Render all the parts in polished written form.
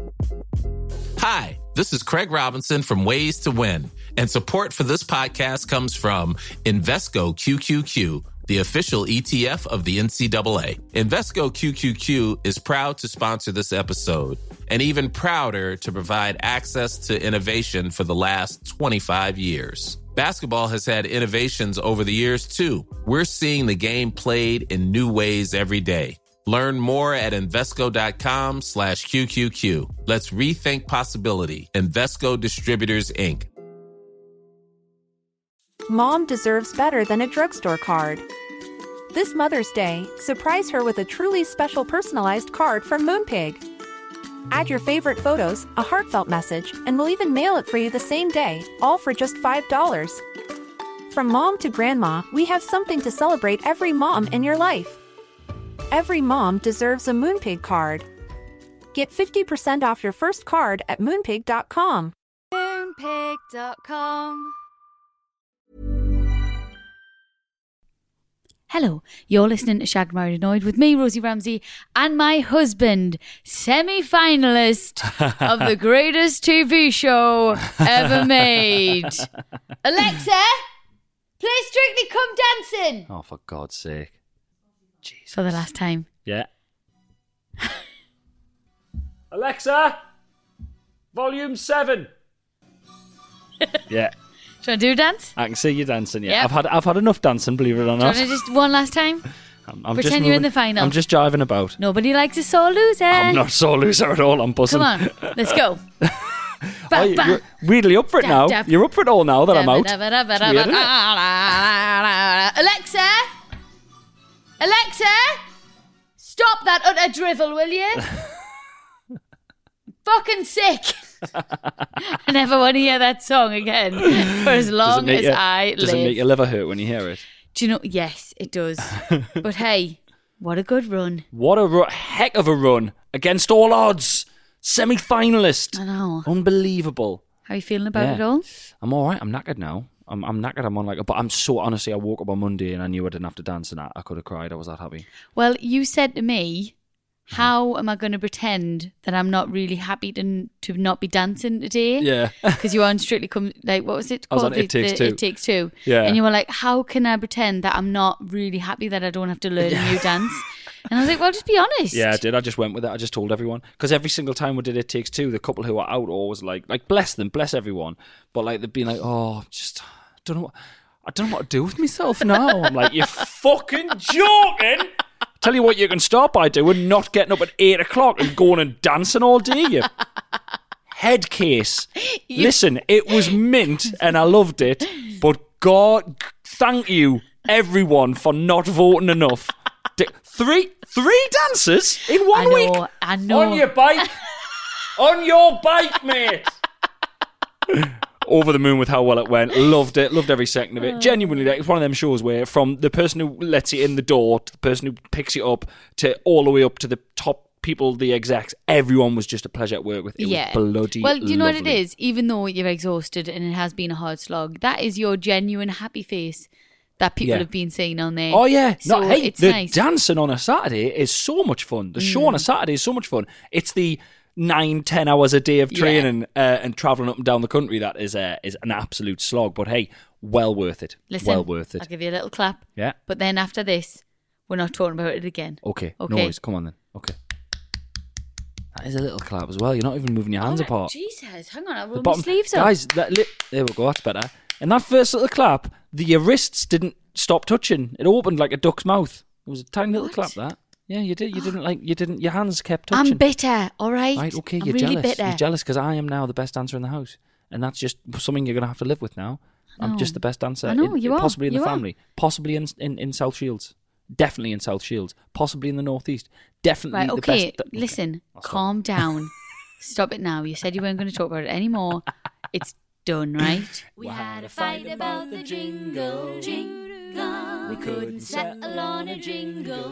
Hi, this is Craig Robinson from Ways to Win, and support for this podcast comes from Invesco QQQ, the official ETF of the NCAA. Invesco QQQ is proud to sponsor this episode, and even prouder to provide access to innovation for the last 25 years. Basketball has had innovations over the years, too. We're seeing the game played in new ways every day. Learn more at Invesco.com/QQQ. Let's rethink possibility. Invesco Distributors, Inc. Mom deserves better than a drugstore card. This Mother's Day, surprise her with a truly special personalized card from Moonpig. Add your favorite photos, a heartfelt message, and we'll even mail it for you the same day, all for just $5. From mom to grandma, we have something to celebrate every mom in your life. Every mom deserves a Moonpig card. Get 50% off your first card at Moonpig.com. Moonpig.com. Hello, you're listening to Shagged, Married, Annoyed with me, Rosie Ramsey, and my husband, semi-finalist of the greatest TV show ever made. Alexa, play Strictly Come Dancing. Oh, for God's sake. Jesus. For the last time. Yeah. Alexa, volume 7. Yeah. Do you want to do a dance? I can see you dancing, yeah. Yep. I've had enough dancing, believe it or Do you not. want to just one last time? I'm Pretend just you're in the final. I'm just jiving about. Nobody likes a sore loser. I'm not a sore loser at all, I'm buzzing. Come on, let's go. Oh, you're really up for it now. Dab. You're up for it all now that I'm out. Alexa, stop that utter drivel, will you? Fucking sick. I never want to hear that song again for as long as I live. Does it make your liver hurt when you hear it? Do you know? Yes, it does. But hey, what a good run. What a heck of a run against all odds. Semi-finalist. I know. Unbelievable. How are you feeling about it all? I'm all right. I'm knackered now. I'm knackered. I'm on but I'm so, honestly, I woke up on Monday and I knew I didn't have to dance and I could have cried. I was that happy. Well, you said to me, how am I going to pretend that I'm not really happy to not be dancing today? Yeah. Because you were on Strictly Come, like, what was it called? I was on It Takes Two. It Takes Two. Yeah. And you were like, how can I pretend that I'm not really happy that I don't have to learn a new dance? And I was like, well, just be honest. Yeah, I did. I just went with it. I just told everyone. Because every single time we did It Takes Two, the couple who were out always like bless them, bless everyone. But like they'd be like, oh, just, I don't know what to do with myself now. I'm like, you're fucking joking. Tell you what you can start by doing, not getting up at 8 o'clock and going and dancing all day, you head case. Listen, it was mint and I loved it, but God, thank you, everyone, for not voting enough. Three dancers in 1 week? I know. On your bike. On your bike, mate. Over the moon with how well it went. Loved it. Loved every second of it. Genuinely, it's one of them shows where from the person who lets you in the door to the person who picks you up to all the way up to the top people, the execs, everyone was just a pleasure to work with. It was bloody Well, do you know what it lovely. is? Even though you're exhausted and it has been a hard slog, that is your genuine happy face that people have been seeing on there. Oh, yeah. So it's the nice. dancing on a Saturday is so much fun. The show on a Saturday is so much fun. It's the 9-10 hours a day of training and travelling up and down the country that is an absolute slog. But hey, well worth it. Listen, well worth it. I'll give you a little clap. Yeah. But then after this, we're not talking about it again. Okay. No worries. Come on then. Okay. That is a little clap as well. You're not even moving your hands apart. Jesus, hang on, I'll roll my sleeves up. Guys, there we go. That's better. And that first little clap, your wrists didn't stop touching. It opened like a duck's mouth. It was a tiny little clap. That. Yeah, you did. You didn't. Your hands kept touching. I'm bitter. All right. Right. Okay. I'm You're really jealous. bitter. You're jealous because I am now the best dancer in the house, and that's just something you're gonna have to live with now. I'm just the best dancer. I know, you are. Possibly in the You are. family. Possibly in South Shields. Definitely in South Shields. Possibly in the Northeast. Definitely Right. the Okay. best. Listen. Calm down. Stop it now. You said you weren't going to talk about it anymore. It's done, right? We had a fight about the jingle. We couldn't settle on a jingle.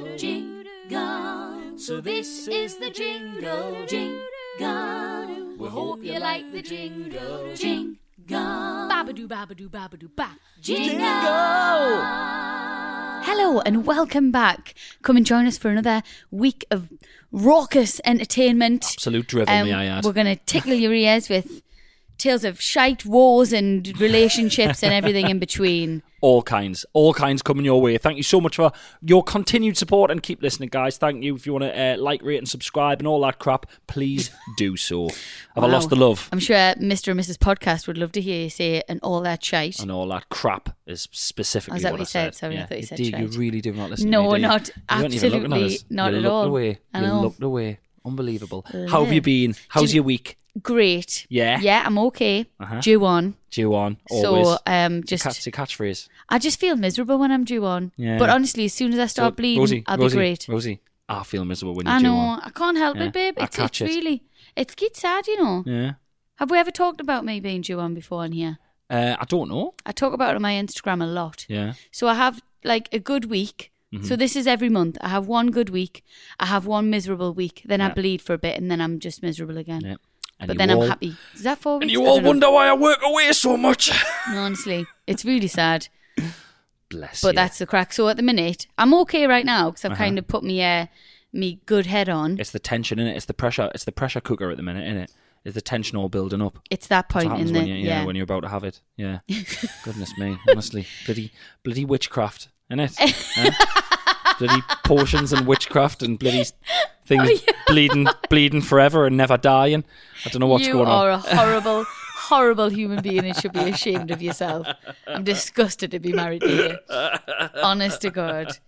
So this is the jingle. We hope you like the jingle. Babadoo, babadoo, babadoo, ba. Jingle! Hello and welcome back. Come and join us for another week of raucous entertainment. Absolute drivel, may I add. We're going to tickle your ears with tales of shite, wars and relationships and everything in between. All kinds coming your way. Thank you so much for your continued support and keep listening, guys. Thank you. If you want to like, rate and subscribe and all that crap, please do so. Have I lost the love? I'm sure Mr. and Mrs. Podcast would love to hear you say and all that shite. And all that crap is specifically Is that what what you I said. said? Sorry, I thought you said You shite. really do not listen No, to me, do you? not You weren't even looking at absolutely us. not You at looked all. away. I You know. looked away. Unbelievable. How have you been? How's your week? Great. Yeah? Yeah, I'm okay. Uh-huh. Due on. Due on, always. So, It's your just catchphrase. I just feel miserable when I'm due on. Yeah. But honestly, as soon as I start bleeding, I'll be great. Rosie, I feel miserable when you're I due know. on. I can't help Yeah, it, babe. I It's catch it. really, it's sad, you know. Yeah. Have we ever talked about me being due on before on here? I don't know. I talk about it on my Instagram a lot. Yeah. So I have like a good week. So this is every month. I have one good week. I have one miserable week. Then I Yeah. bleed for a bit and then I'm just miserable again. Yeah. And But you then all, I'm happy. Is that 4 weeks? And you I all don't know. wonder why I work away so much. No, honestly, it's really sad. Bless But you. that's the crack. So at the minute, I'm okay right now because I've Uh-huh. kind of put me good head on. It's the tension in it. It's the pressure. It's the pressure cooker at the minute, isn't it? Is the tension all building up? It's that That's point what happens in when the when you're about to have it. Yeah. Goodness me, honestly, bloody witchcraft, innit? Bloody potions and witchcraft and bloody things bleeding forever and never dying. I don't know what's going on. You are a horrible, horrible human being and should be ashamed of yourself. I'm disgusted to be married to you. Honest to God.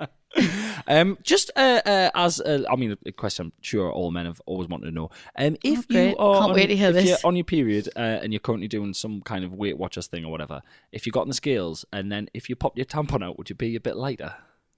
Just as I mean, a question I'm sure all men have always wanted to know. If great. you are Can't wait to hear if this. you're on your period and you're currently doing some kind of Weight Watchers thing or whatever, if you got on the scales and then if you popped your tampon out, would you be a bit lighter?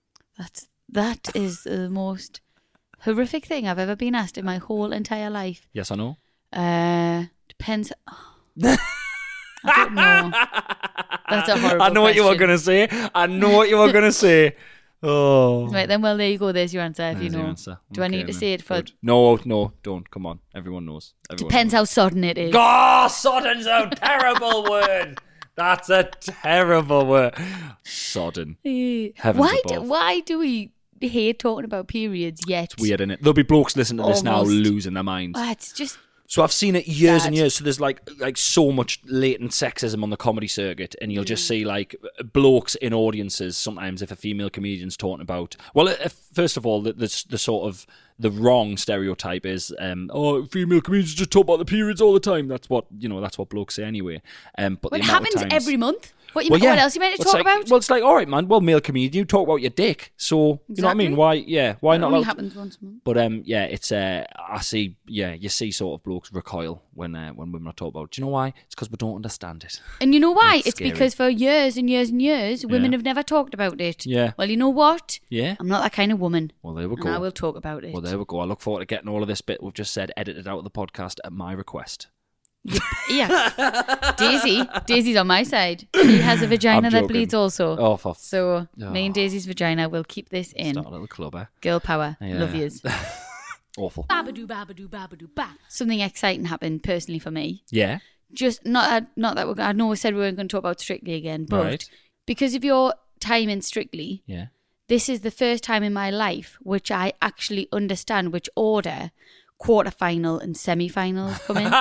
That is the most horrific thing I've ever been asked in my whole entire life. Yes or no? Depends. I don't know. That's a horrible I know what you were question. going to say. I know what you were going to say. Oh. Right, then, well, there you go. There's your answer, if you There's your know. answer. Do I Okay, need to then. say it for... Good. No, don't. Come on. Everyone knows. Depends how sodden it is. Oh, sodden's a terrible word. That's a terrible word. Sodden. Heavens above. Why do we hate talking about periods yet? It's weird, innit? There'll be blokes listening to this now Almost. losing their minds. It's just... So I've seen it years and Sad. years. So there's like so much latent sexism on the comedy circuit, and you'll just see like blokes in audiences. Sometimes if a female comedian's talking about, well, first of all, the sort of the wrong stereotype is, female comedians just talk about the periods all the time. That's what blokes say anyway. But It the amount happens of times, every month. What Well, yeah. What else you meant to Well, talk it's like, about? Well, it's like, all right, man. Well, male comedian, you talk about your dick. So you know what I mean? Exactly. Why It not? only allowed- happens once a month. But it's I see. Yeah, you see sort of blokes recoil when women are talking about. Do you know why? It's because we don't understand it. And you know why? That's It's scary. because for years and years and years, women Yeah. have never talked about it. Yeah. Well, you know what? Yeah. I'm not that kind of woman. Well, there we And go. I will talk about it. Well, there we go. I look forward to getting all of this bit we've just said edited out of the podcast at my request. Yeah. Daisy's on my side. She has a vagina I'm that joking. bleeds also. Oh, for So me and Daisy's vagina will keep this in. start a little club, eh? Girl power. Yeah. Love yous. Awful. Babadoo, babadoo, babadoo, ba. Something exciting happened personally for me. Yeah. Just not that I know we said we weren't going to talk about Strictly again, but Right. because of your time in Strictly, Yeah. this is the first time in my life which I actually understand which order quarterfinal and semi-finals come in.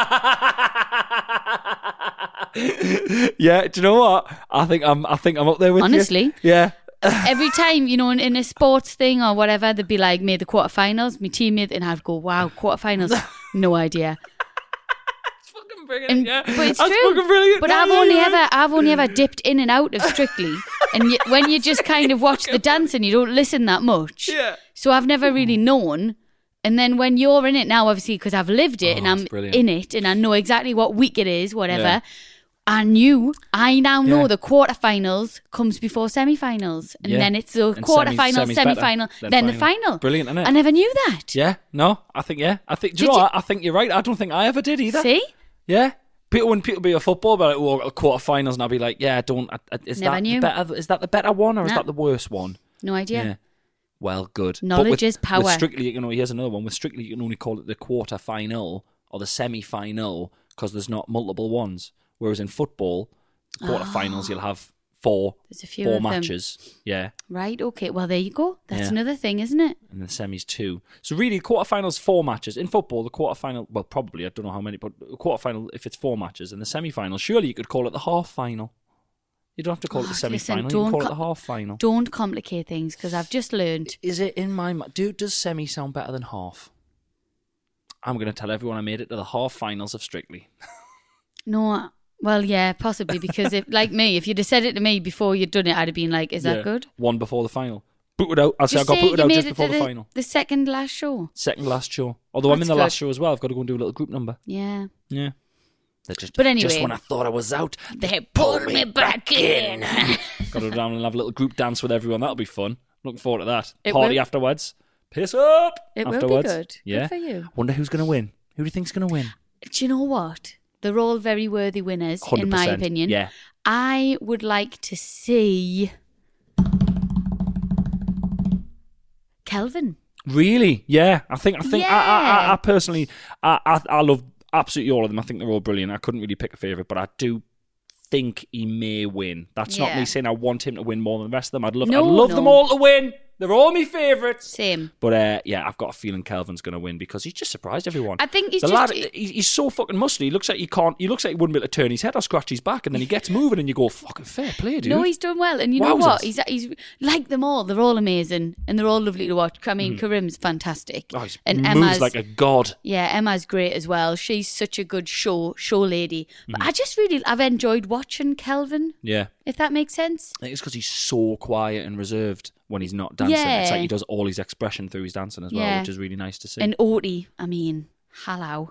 Yeah. Do you know what? I think I'm up there with Honestly. you. Yeah. Every time, in a sports thing or whatever, they'd be like, made the quarterfinals, my teammate, and I'd go, wow, quarterfinals, no idea. Fucking brilliant. And, but it's That's true. fucking brilliant. But Yeah, I've only ever dipped in and out of Strictly, and when you just kind of watch the dance and you don't listen that much, Yeah. so I've never really known. And then when you're in it now, obviously because I've lived it and I'm it's brilliant. in it and I know exactly what week it is, whatever. Yeah. I now know Yeah. the quarterfinals comes before semi-finals, and Yeah. then it's the And quarterfinal, semi's better semi-final, than then the final. final. Brilliant, isn't it? I never knew that. Yeah. No, I think, yeah. I think, do you Did know you- what? I think you're right. I don't think I ever did either. See? Yeah. When people be a football, be like, oh, quarterfinals, and I'll be like, yeah, I don't. Is Never that knew. better? Is that the better one, or is Nah. that the worst one? No idea. Yeah. Well, good. Knowledge But with, is power. With Strictly, here's another one. With Strictly, you can only call it the quarter-final or the semi-final because there's not multiple ones. Whereas in football, quarter-finals, you'll have four. There's a few four of them. matches. Yeah. Right, okay. Well, there you go. That's Yeah. another thing, isn't it? And the semis 2. So really, quarterfinals 4 matches. In football, the quarterfinal, well, probably, I don't know how many, but quarterfinal, if it's 4 matches, and the semi-final, surely you could call it the half-final. You don't have to call it the semi-final, you can call it the half-final. Don't complicate things, because I've just learned. Is it in my mind? Does semi sound better than half? I'm going to tell everyone I made it to the half-finals of Strictly. No, well, yeah, possibly, because if, like me, if you'd have said it to me before you'd done it, I'd have been like, is that good? One before the final. Booted out. I got say booted you out made just it before to the final. The second last show. Second last show. Although I'm in That's the last good. show as well. I've got to go and do a little group number. Yeah. Yeah. But anyway. Just when I thought I was out, They pulled me back in. got to go down and have a little group dance with everyone. That'll be fun. Looking forward to that. It Party will. afterwards. Piss up It will be afterwards. good. Yeah. Good for you. Wonder who's going to win. Who do you think's going to win? Do you know what? They're all very worthy winners, 100%. in my opinion. Yeah. I would like to see Kelvin. Really? Yeah. I think. Yeah. I personally, I love absolutely all of them. I think they're all brilliant. I couldn't really pick a favourite, but I do think he may win. That's not Yeah. me saying I want him to win more than the rest of them. I'd love No. them all to win. They're all my favourites. Same. But yeah, I've got a feeling Kelvin's going to win because he's just surprised everyone. I think he's the just... lad. He's so fucking muscly. He looks like he can't. He looks like he wouldn't be able to turn his head or scratch his back, and then he gets moving, and you go, "Fucking fair play, dude." No, he's done well. And you know Wowzers. what? He's like them all. They're all amazing. And they're all lovely to watch. I mean, Karim's fantastic. Oh, he and moves Emma's like a god. Yeah, Emma's great as well. She's such a good show lady. But I've enjoyed watching Kelvin, Yeah. if that makes sense. I think it's because he's so quiet and reserved when he's not dancing. Yeah. It's like he does all his expression through his dancing as well, Yeah. which is really nice to see. And Otie, I mean, hello.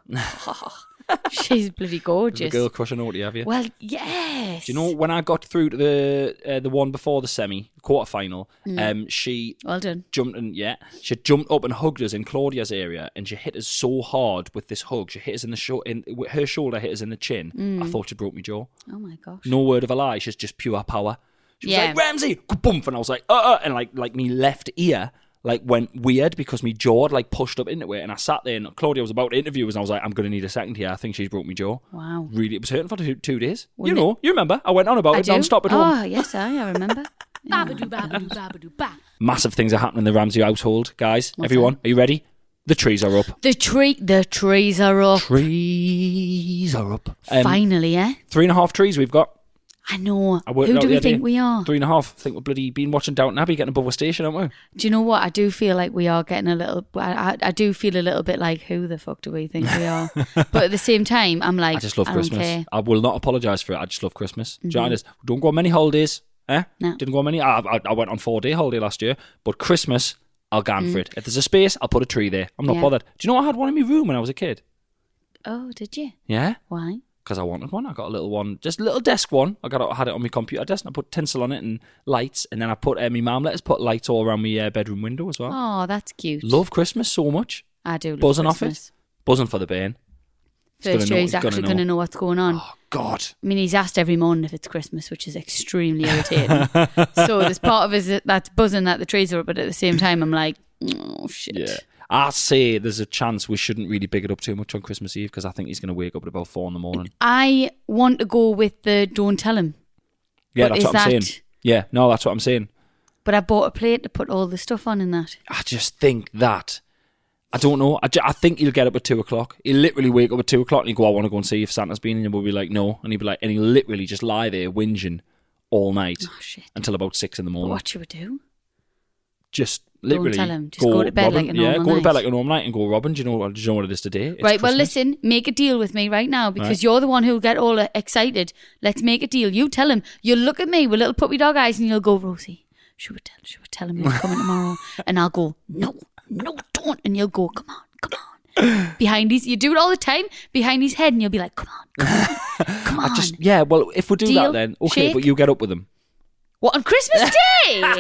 She's bloody the gorgeous. girl crushing Otie, have you? Well, yes. Do you know when I got through to the one before the quarterfinal? She Well done. she jumped up and hugged us in Claudia's area, and she hit us so hard with this hug. She hit us in the her shoulder hit us in the chin. I thought she broke my jaw. Oh my gosh. No word of a lie. She's just pure power. She was Yeah. like, Ramsey, boom, and I was like, and like me left ear went weird because me jaw had pushed up into it, and I sat there, and Claudia was about to interview us, and I was like, I'm going to need a second here. I think she's broke my jaw. Wow. Really, it was hurting for 2 days. Wouldn't You remember? I went on about I it do. non-stop at home. Oh, yes, I remember. Babadoo, babadoo, babadoo, ba. Massive things are happening in the Ramsey household, guys. What's Everyone, are you ready? The trees are up. The trees are up. Trees are up. Finally, eh? 3.5 trees we've got. I know. I worked Who out do the we other think day. we are? 3.5. I think we've bloody been watching Downton Abbey getting above a station, haven't we? Do you know what? I do feel like we are getting a little... I do feel a little bit like, who the fuck do we think we are? But at the same time, I'm like, I just love don't Christmas. care. I will not apologise for it. I just love Christmas. Do you know what it is? Don't go on many holidays. No. Didn't go on many. I went on 4-day holiday last year, but Christmas, I'll go for it. If there's a space, I'll put a tree there. I'm not Yeah. bothered. Do you know I had one in my room when I was a kid? Oh, did you? Yeah? Why? Because I wanted one. I got a little one, just a little desk one. I had it on my computer desk, and I put tinsel on it and lights, and then I put my mum let us put lights all around my bedroom window as well. Oh, that's cute. Love Christmas so much. I do love Buzzing Christmas. off it. Buzzing for the bane. First year he's actually going to know what's going on. Oh God. I mean, he's asked every morning if it's Christmas, which is extremely irritating. So there's part of us that's buzzing that the trees are up, but at the same time, I'm like, oh, shit. Yeah. I say there's a chance we shouldn't really big it up too much on Christmas Eve because I think he's going to wake up at about 4 a.m. I want to go with the don't tell him. Yeah, But that's is what I'm that- saying. Yeah, no, that's what I'm saying. But I bought a plate to put all the stuff on in that. I just think that. I don't know. I think he'll get up at 2 o'clock. He'll literally wake up at 2 o'clock and he'll go, I want to go and see if Santa's been. And we'll be like, no. And he'll be like, and he'll literally just lie there whinging all night Oh, shit. until about 6 But a.m. what should we do? Just literally tell him. Just go to bed Robin, like a normal go to bed night. like a normal night and go, Robin, do you know what it is today? It's Right, well, Christmas." listen, make a deal with me right now because Right. you're the one who'll get all excited. Let's make a deal. You tell him. You'll look at me with little puppy dog eyes and you'll go, Rosie, should we tell him you're coming tomorrow? And I'll go, no, don't. And you'll go, come on. Behind his, you do it all the time, behind his head, and you'll be like, come on. Yeah, well, if we do Deal? that then, okay, Shake? but you get up with him. What, on Christmas Day?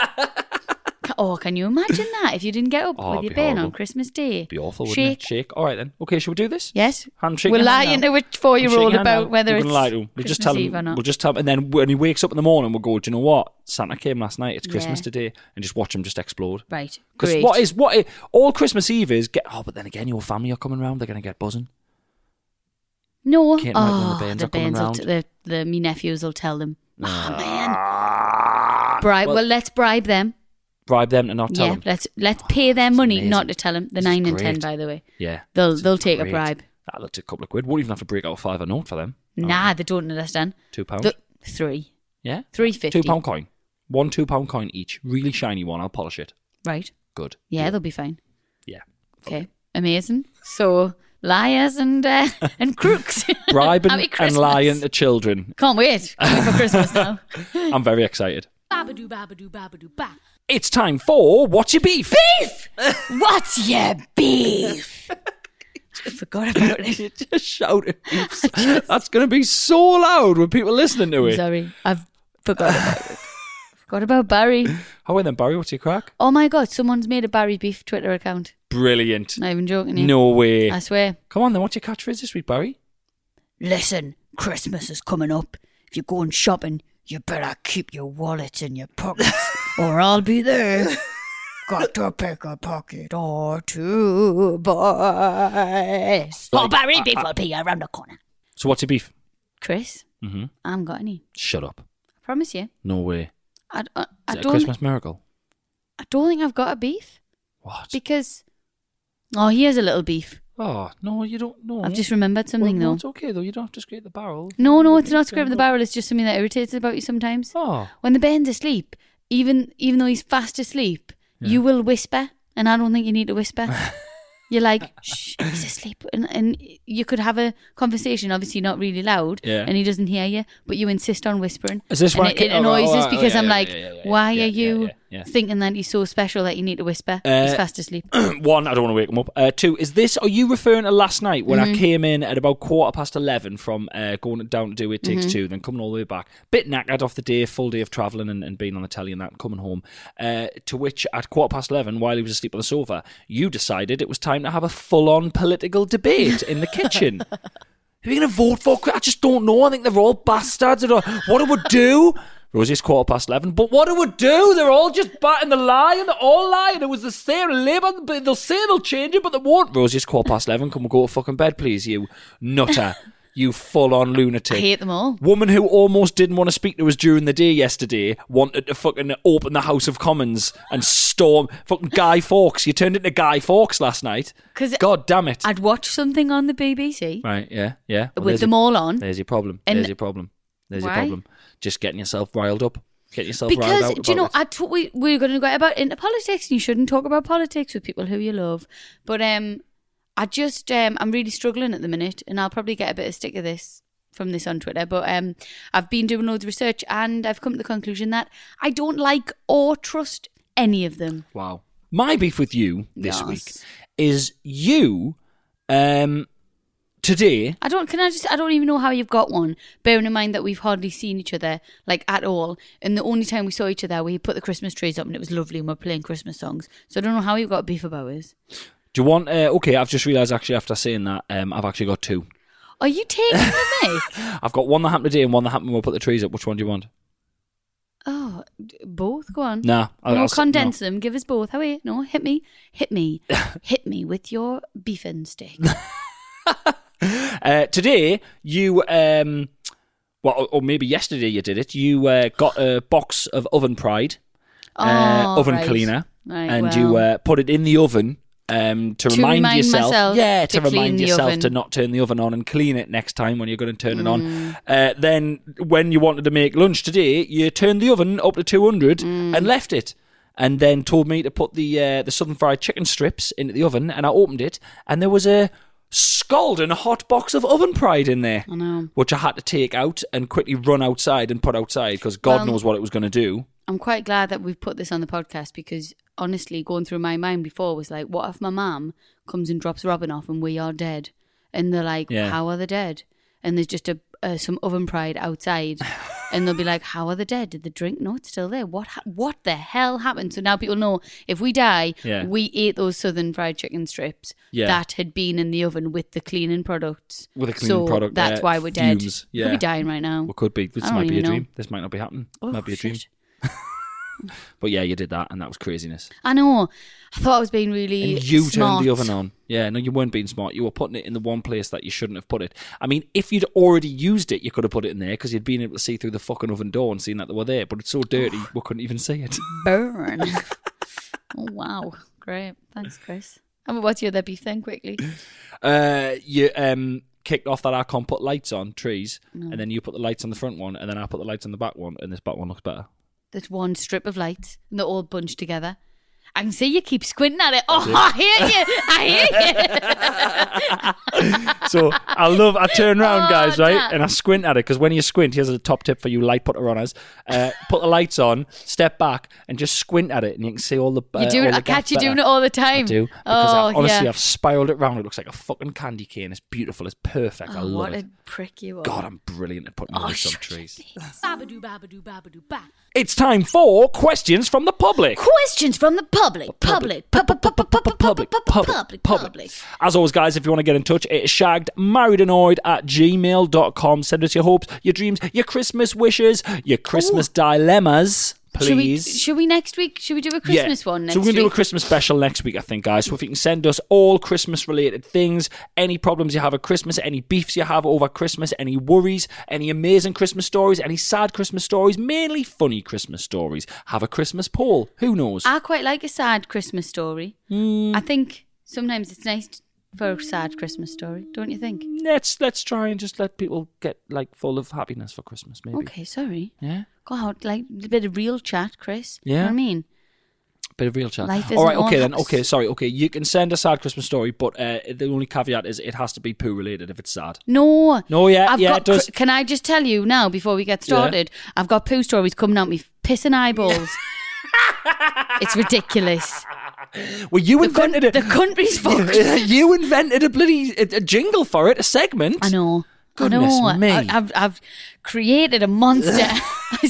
Oh, can you imagine that if you didn't get up Oh, with it'd your be Ben on horrible. Christmas Day? It'd be awful, wouldn't Shake. it? Shake. All right then. Okay, shall we do this? Yes. Handshake. We'll lie into a 4-year-old about whether it's lie to him. We'll just tell Christmas Eve or him. not. We'll just tell him, and then when he wakes up in the morning, we'll go, do you know what? Santa came last night. It's Christmas Yeah. today, and just watch him just explode. Right. Because Great. all Christmas Eve is but then again, your family are coming round. They're going to get buzzing. No. Kate and Michael and the Bairns are coming round. me nephews will tell them. Oh, man. Well, let's bribe them. Bribe them to not tell Yeah, them. let's pay their money amazing. not to tell them. The This is 9 and 10, great. by the way. Yeah. They'll take a Great. bribe. That'll take a couple of quid. Won't even have to break out a £5 note for them. Nah, they don't understand. £2. 3. Yeah. £3.50. £2 coin. One £2 coin each. Really shiny one. I'll polish it. Right. Good. Yeah, they'll be fine. Yeah. Okay. Amazing. So, liars and crooks. Bribing Happy and Christmas. lying to children. Can't wait. Can't wait for Christmas now. I'm very excited. Babadoo, babadoo, babadoo, ba. It's time for What's Your Beef? Beef! What's your beef? I forgot about it. Just shout it. That's going to be so loud when people are listening to it. Sorry, I've forgot about it. Forgot about Barry. How are then, Barry? What's your crack? Oh my God, someone's made a Barry Beef Twitter account. Brilliant. Not even joking you. No way. I swear. Come on then, what's your catchphrase this week, Barry? Listen, Christmas is coming up. If you're going shopping, you better keep your wallets in your pockets, or I'll be there. Got to pick a pocket or two, boys. Oh, Barry Beef will be around the corner. So what's your beef? Chris, Mm-hmm. I haven't got any. Shut up. I promise you. No way. I Is it a don't. Christmas miracle? I don't think I've got a beef What? because. Oh, here's a little beef. Oh, no, you don't know. I've just remembered something no, though. it's okay though. You don't have to scrape the barrel. No, it's not scraping the barrel. It's just something that irritates about you sometimes. Oh. When the bairn's asleep, even though he's fast asleep, you will whisper, and I don't think you need to whisper. You're like, shh, he's asleep. And you could have a conversation, obviously not really loud, Yeah. and he doesn't hear you, but you insist on whispering. Is this and why it annoys us because I'm yeah, like, yeah, why yeah, are you yeah. thinking that he's so special that you need to whisper? He's fast asleep. One, I don't want to wake him up. Two, are you referring to last night when Mm-hmm. I came in at about 11:15 from going down to do It Takes Mm-hmm. Two, then coming all the way back, bit knackered off the day, full day of travelling and being on the telly and that, and coming home. To which at 11:15, while he was asleep on the sofa, you decided it was time to have a full-on political debate in the kitchen. Who are you going to vote for? I just don't know. I think they're all bastards. What it would do? Rosie, it's 11:15. But what it would do? They're all just batting the lie, and they're all lying. It was the same. Labour, they'll say they'll change it, but they won't. Rosie, it's 11:15. Can we go to fucking bed, please? You nutter. You full-on lunatic. I hate them all. Woman who almost didn't want to speak to us during the day yesterday wanted to fucking open the House of Commons and storm fucking Guy Fawkes. You turned into Guy Fawkes last night. 'Cause God damn it. I'd watch something on the BBC Right, yeah. Well, with there's them all on. There's your problem. And- There's your problem. There's your Why? problem. Just getting yourself riled up. Getting yourself riled Because, out. do you know, about it. I thought we're going to go about into politics, and you shouldn't talk about politics with people who you love. But I just, I'm really struggling at the minute, and I'll probably get a bit of stick of this from this on Twitter. But I've been doing loads of research, and I've come to the conclusion that I don't like or trust any of them. Wow. My beef with you this Yes. week is you, today, I don't even know how you've got one, bearing in mind that we've hardly seen each other, like, at all. And the only time we saw each other, we put the Christmas trees up and it was lovely and we're playing Christmas songs. So I don't know how you've got a beef about us. do you want, okay, I've just realised actually after saying that, I've actually got two. Are you taking the mic? I've got one that happened today and one that happened when we put the trees up. Which one do you want? Oh, both? Go on. Nah. No, condense them. Give us both. Oh, wait. No, hit me. Hit me with your beefing stick. Today, you, or maybe yesterday you did it, you got a box of Oven Pride, oven right. cleaner, Right, and well. you put it in the oven to remind yourself, myself to to clean remind the yourself oven. to not turn the oven on and clean it next time when you're going to turn it on. Then when you wanted to make lunch today, you turned the oven up to 200 and left it. And then told me to put the Southern Fried Chicken strips into the oven, and I opened it, and there was a scalding hot box of Oven Pride in there, I know. which I had to take out and quickly run outside and put outside because God Well, knows what it was going to do. I'm quite glad that we've put this on the podcast because honestly, going through my mind before was like, what if my mum comes and drops Robin off and we are dead? And they're like, Yeah. how are they dead? And there's just some Oven Pride outside. And they'll be like, how are they dead? Did they drink? No, it's still there. What the hell happened? So now people know if we die, Yeah. we ate those Southern Fried Chicken strips Yeah. that had been in the oven with the cleaning products. With the cleaning so product, that's why we're dead. fumes, We yeah. could be dying right now. What could be? This I don't might be a even dream. know. This might not be happening. Oh, might be a dream. shit. But yeah, you did that, and that was craziness. I know. I thought I was being really And you smart. turned the oven on. Yeah, no, you weren't being smart. You were putting it in the one place that you shouldn't have put it. I mean, if you'd already used it, you could have put it in there because you'd been able to see through the fucking oven door and seen that they were there. But it's so dirty, we couldn't even see it. Burn. Oh, wow. Great. Thanks, Chris. What's your other beef then, quickly? You kicked off that I can't put lights on trees, and then you put the lights on the front one, and then I put the lights on the back one, and this back one looks better. There's one strip of lights, and they're all bunched together. I can see you keep squinting at it. Oh, I hear you. So I turn around, guys, right? Dad. And I squint at it, because when you squint, here's a top tip for you light putter runners. Put the lights on, step back, and just squint at it, and you can see all the You do it. I catch you doing it all the time. I do. Because honestly, yeah. I've spiraled it round. It looks like a fucking candy cane. It's beautiful. It's perfect. I love What it. a prick you are. God, I'm brilliant at putting lights on shut trees. Babadoo, babadoo, babadoo, ba. It's time for questions from the public. Questions from the public. Public. As always, guys, if you want to get in touch, it is shaggedmarriedannoyed@gmail.com. Send us your hopes, your dreams, your Christmas wishes, your Christmas dilemmas, please. Should we next week? Should we do a Christmas one next So we're going to do a week? Christmas special next week, I think, guys. So if you can send us all Christmas-related things, any problems you have at Christmas, any beefs you have over Christmas, any worries, any amazing Christmas stories, any sad Christmas stories, mainly funny Christmas stories, have a Christmas poll. Who knows? I quite like a sad Christmas story. I think sometimes it's nice for a sad Christmas story, don't you think? Let's try and just let people get like full of happiness for Christmas, maybe. Okay, sorry. Yeah? Go out, like a bit of real chat, Chris. Yeah. You know what I mean? Bit of real chat. Life All right, isn't okay all then. haps. Okay, sorry. Okay, you can send a sad Christmas story, but the only caveat is it has to be poo related if it's sad. No. No, yeah, I've yeah, got it does. Can I just tell you now before we get started? I've got poo stories coming out me pissing eyeballs. It's ridiculous. Well, you invented it. The country's fucked. You invented a bloody a jingle for it, a segment. I know. Goodness I know. me. I've created a monster. I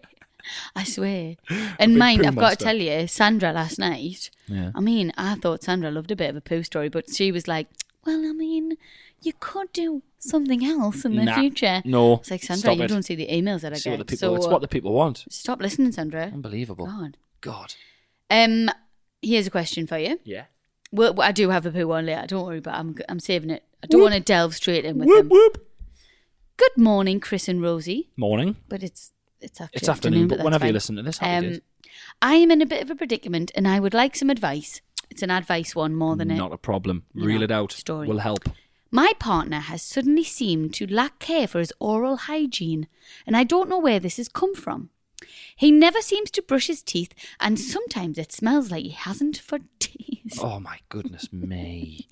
swear. And mind, poo I've got monster. to tell you, Sandra last night. Yeah. I mean, I thought Sandra loved a bit of a poo story, but she was like, "Well, I mean, you could do something else in the Nah, future." no, It's like, Sandra, stop you it. don't see the emails that I See what the get. people, it's what the people want. Stop listening, Sandra. Unbelievable. God. God. Here's a question for you. Yeah. Well, I do have a poo one later. Don't worry, but I'm saving it. I don't want to delve straight in with Whoop them. whoop. Good morning, Chris and Rosie. Morning. But it's actually It's afternoon, but that's whenever you fine. listen to this, happy days. I am in a bit of a predicament, and I would like some advice. It's an advice one more than Not a problem. you Reel know, it out. story. We'll help. My partner has suddenly seemed to lack care for his oral hygiene, and I don't know where this has come from. He never seems to brush his teeth, and sometimes it smells like he hasn't for days. Oh my goodness me.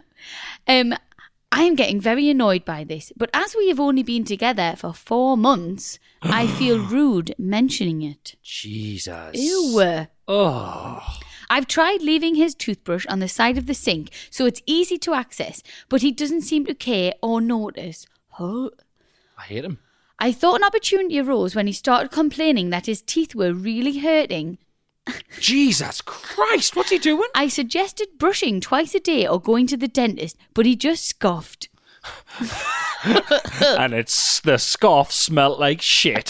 I am getting very annoyed by this, but as we have only been together for 4 months, I feel rude mentioning it. Jesus. Ew. Oh. I've tried leaving his toothbrush on the side of the sink so it's easy to access, but he doesn't seem to care or notice. Oh. I hate him. I thought an opportunity arose when he started complaining that his teeth were really hurting. Jesus Christ, what's he doing? I suggested brushing twice a day or going to the dentist, but he just scoffed. And the scoff smelt like shit.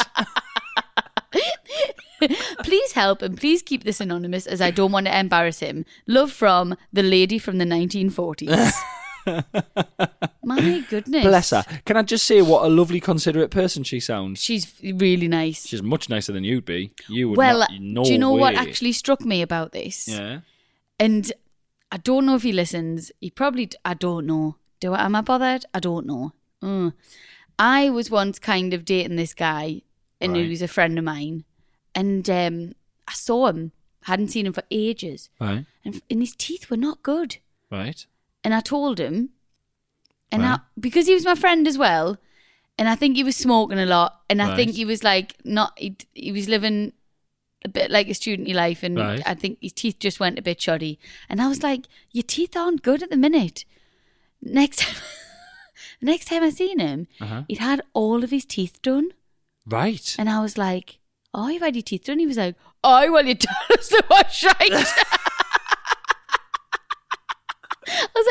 Please help and please keep this anonymous as I don't want to embarrass him. Love from the lady from the 1940s. My goodness. Bless her. Can I just say what a lovely, considerate person she sounds? She's really nice. She's much nicer than you'd be. You would Well, not. No do you know what way. actually struck me about this? Yeah. And I don't know if he listens. He probably, I don't know. Am I bothered? I don't know. I was once kind of dating this guy, and he Right. was a friend of mine. And I saw him, hadn't seen him for ages. Right. And his teeth were not good. Right. And I told him, and Right. because he was my friend as well, and I think he was smoking a lot, and I think Right. he was like, he was living a bit like a student-y life, and Right. I think his teeth just went a bit shoddy. And I was like, your teeth aren't good at the minute. Next time I seen him, he'd had all of his teeth done. Right. And I was like, oh, you've had your teeth done? He was like, oh, well, you tell us they were shite. I was like,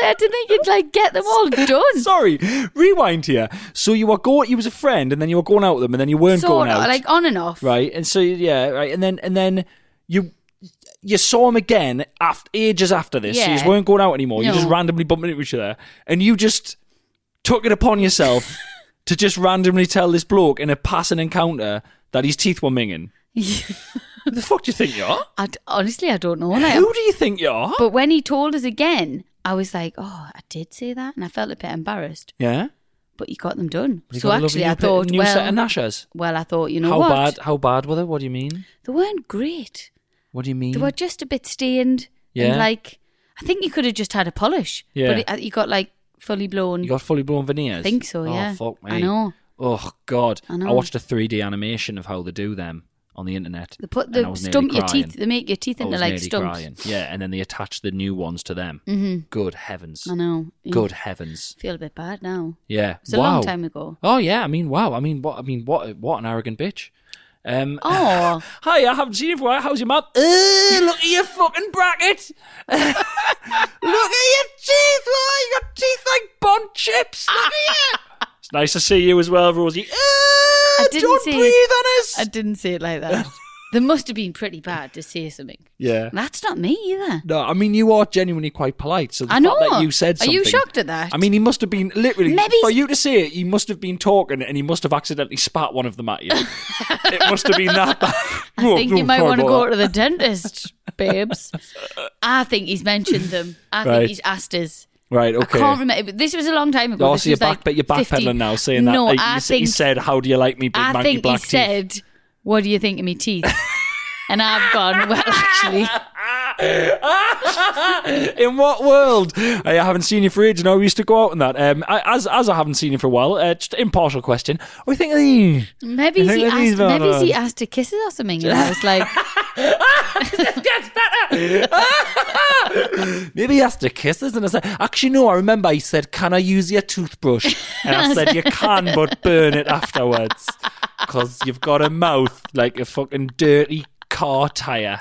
I didn't think you'd like get them all done. Sorry, rewind here. So you was a friend, and then you were going out with them, and then you weren't going out, like on and off. right? And so right, and then you saw him again ages after this. So you Yeah. just weren't going out anymore. You No. just randomly bumping into each other, and you just took it upon yourself to just randomly tell this bloke in a passing encounter that his teeth were minging. Who the fuck do you think you are? Honestly, I don't know. Like, Who do you think you are? but when he told us again, I was like, oh, I did say that, and I felt a bit embarrassed. Yeah. But you got them done. You So got a actually, lovely I thought, new set of Nashas. well, I thought, you know How what? bad? How bad were they? What do you mean? They weren't great. What do you mean? They were just a bit stained. Yeah. And like, I think you could have just had a polish. Yeah. But you got like fully blown. You got fully blown veneers? I think so, yeah. Oh, fuck me. I know. Oh, God. I know. I watched a 3D animation of how they do them on the internet. They put and I the was nearly stump your crying. teeth. They make your teeth I into was like nearly stumps. crying. Yeah, and then they attach the new ones to them. Mm-hmm. Good heavens. I know. You Good heavens. feel a bit bad now. Yeah. It's a long time ago. Oh, yeah. I mean, wow. What an arrogant bitch. Oh, Hi, I haven't seen you for a while. How's your mum? Look at your fucking bracket. Look at your teeth. Oh, you got teeth like Bond chips. Look at you. It's nice to see you as well, Rosie. I didn't Don't say breathe it. on us. I didn't say it like that. They must have been pretty bad to say something. Yeah. That's not me either. No, I mean, you are genuinely quite polite. So the I know. fact that you said something. Are you shocked at that? I mean, he must have been literally, Maybe for you to say it, he must have been talking and he must have accidentally spat one of them at you. It must have been that bad. I think you might want to go to the dentist, babes. I think he's mentioned them. I Right. think he's asked us. Right, okay. I can't remember. This was a long time ago. Oh, This so you're was like back, but you're 50. backpedaling now, saying that. No, like, I he think said, "How do you like me, big I manky think he black teeth?" said, "What do you think of me teeth?" And I've gone, well, actually, In what world? I haven't seen you for ages. No, we used to go out and that. As I haven't seen you for a while, just an impartial question. What do you think of these? maybe I think that he's he asked to kiss us or something. And I was like, Maybe he asked to kiss us, and I said, "Actually, no. I remember he said, can I use your toothbrush?" And I said, "You can, but burn it afterwards, because you've got a mouth like a fucking dirty car tire."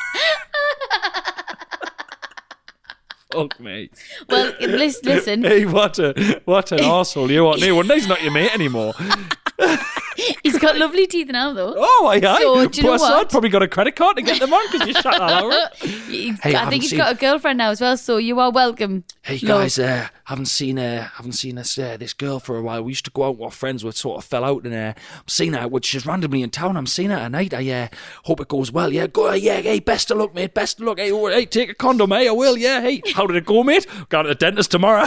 Fuck me. well, listen, Hey, what an arsehole you are. No wonder he's not your mate anymore. he's got lovely teeth now, though. Oh, aye. So, do you know Poor sod, what? probably got a credit card to get them on because you shut that out. Hey, Hey, I I think he's haven't got a girlfriend now as well, so you are welcome. Hey love. guys, haven't seen this girl for a while. We used to go out with our friends. We sort of fell out, and I'm seeing her. Which is randomly in town. I'm seeing her tonight. I hope it goes well. Yeah, go. Yeah, hey, best of luck, mate. Best of luck. Hey, hey, take a condom. Hey, I will. Yeah, hey, how did it go, mate? Got to the dentist tomorrow.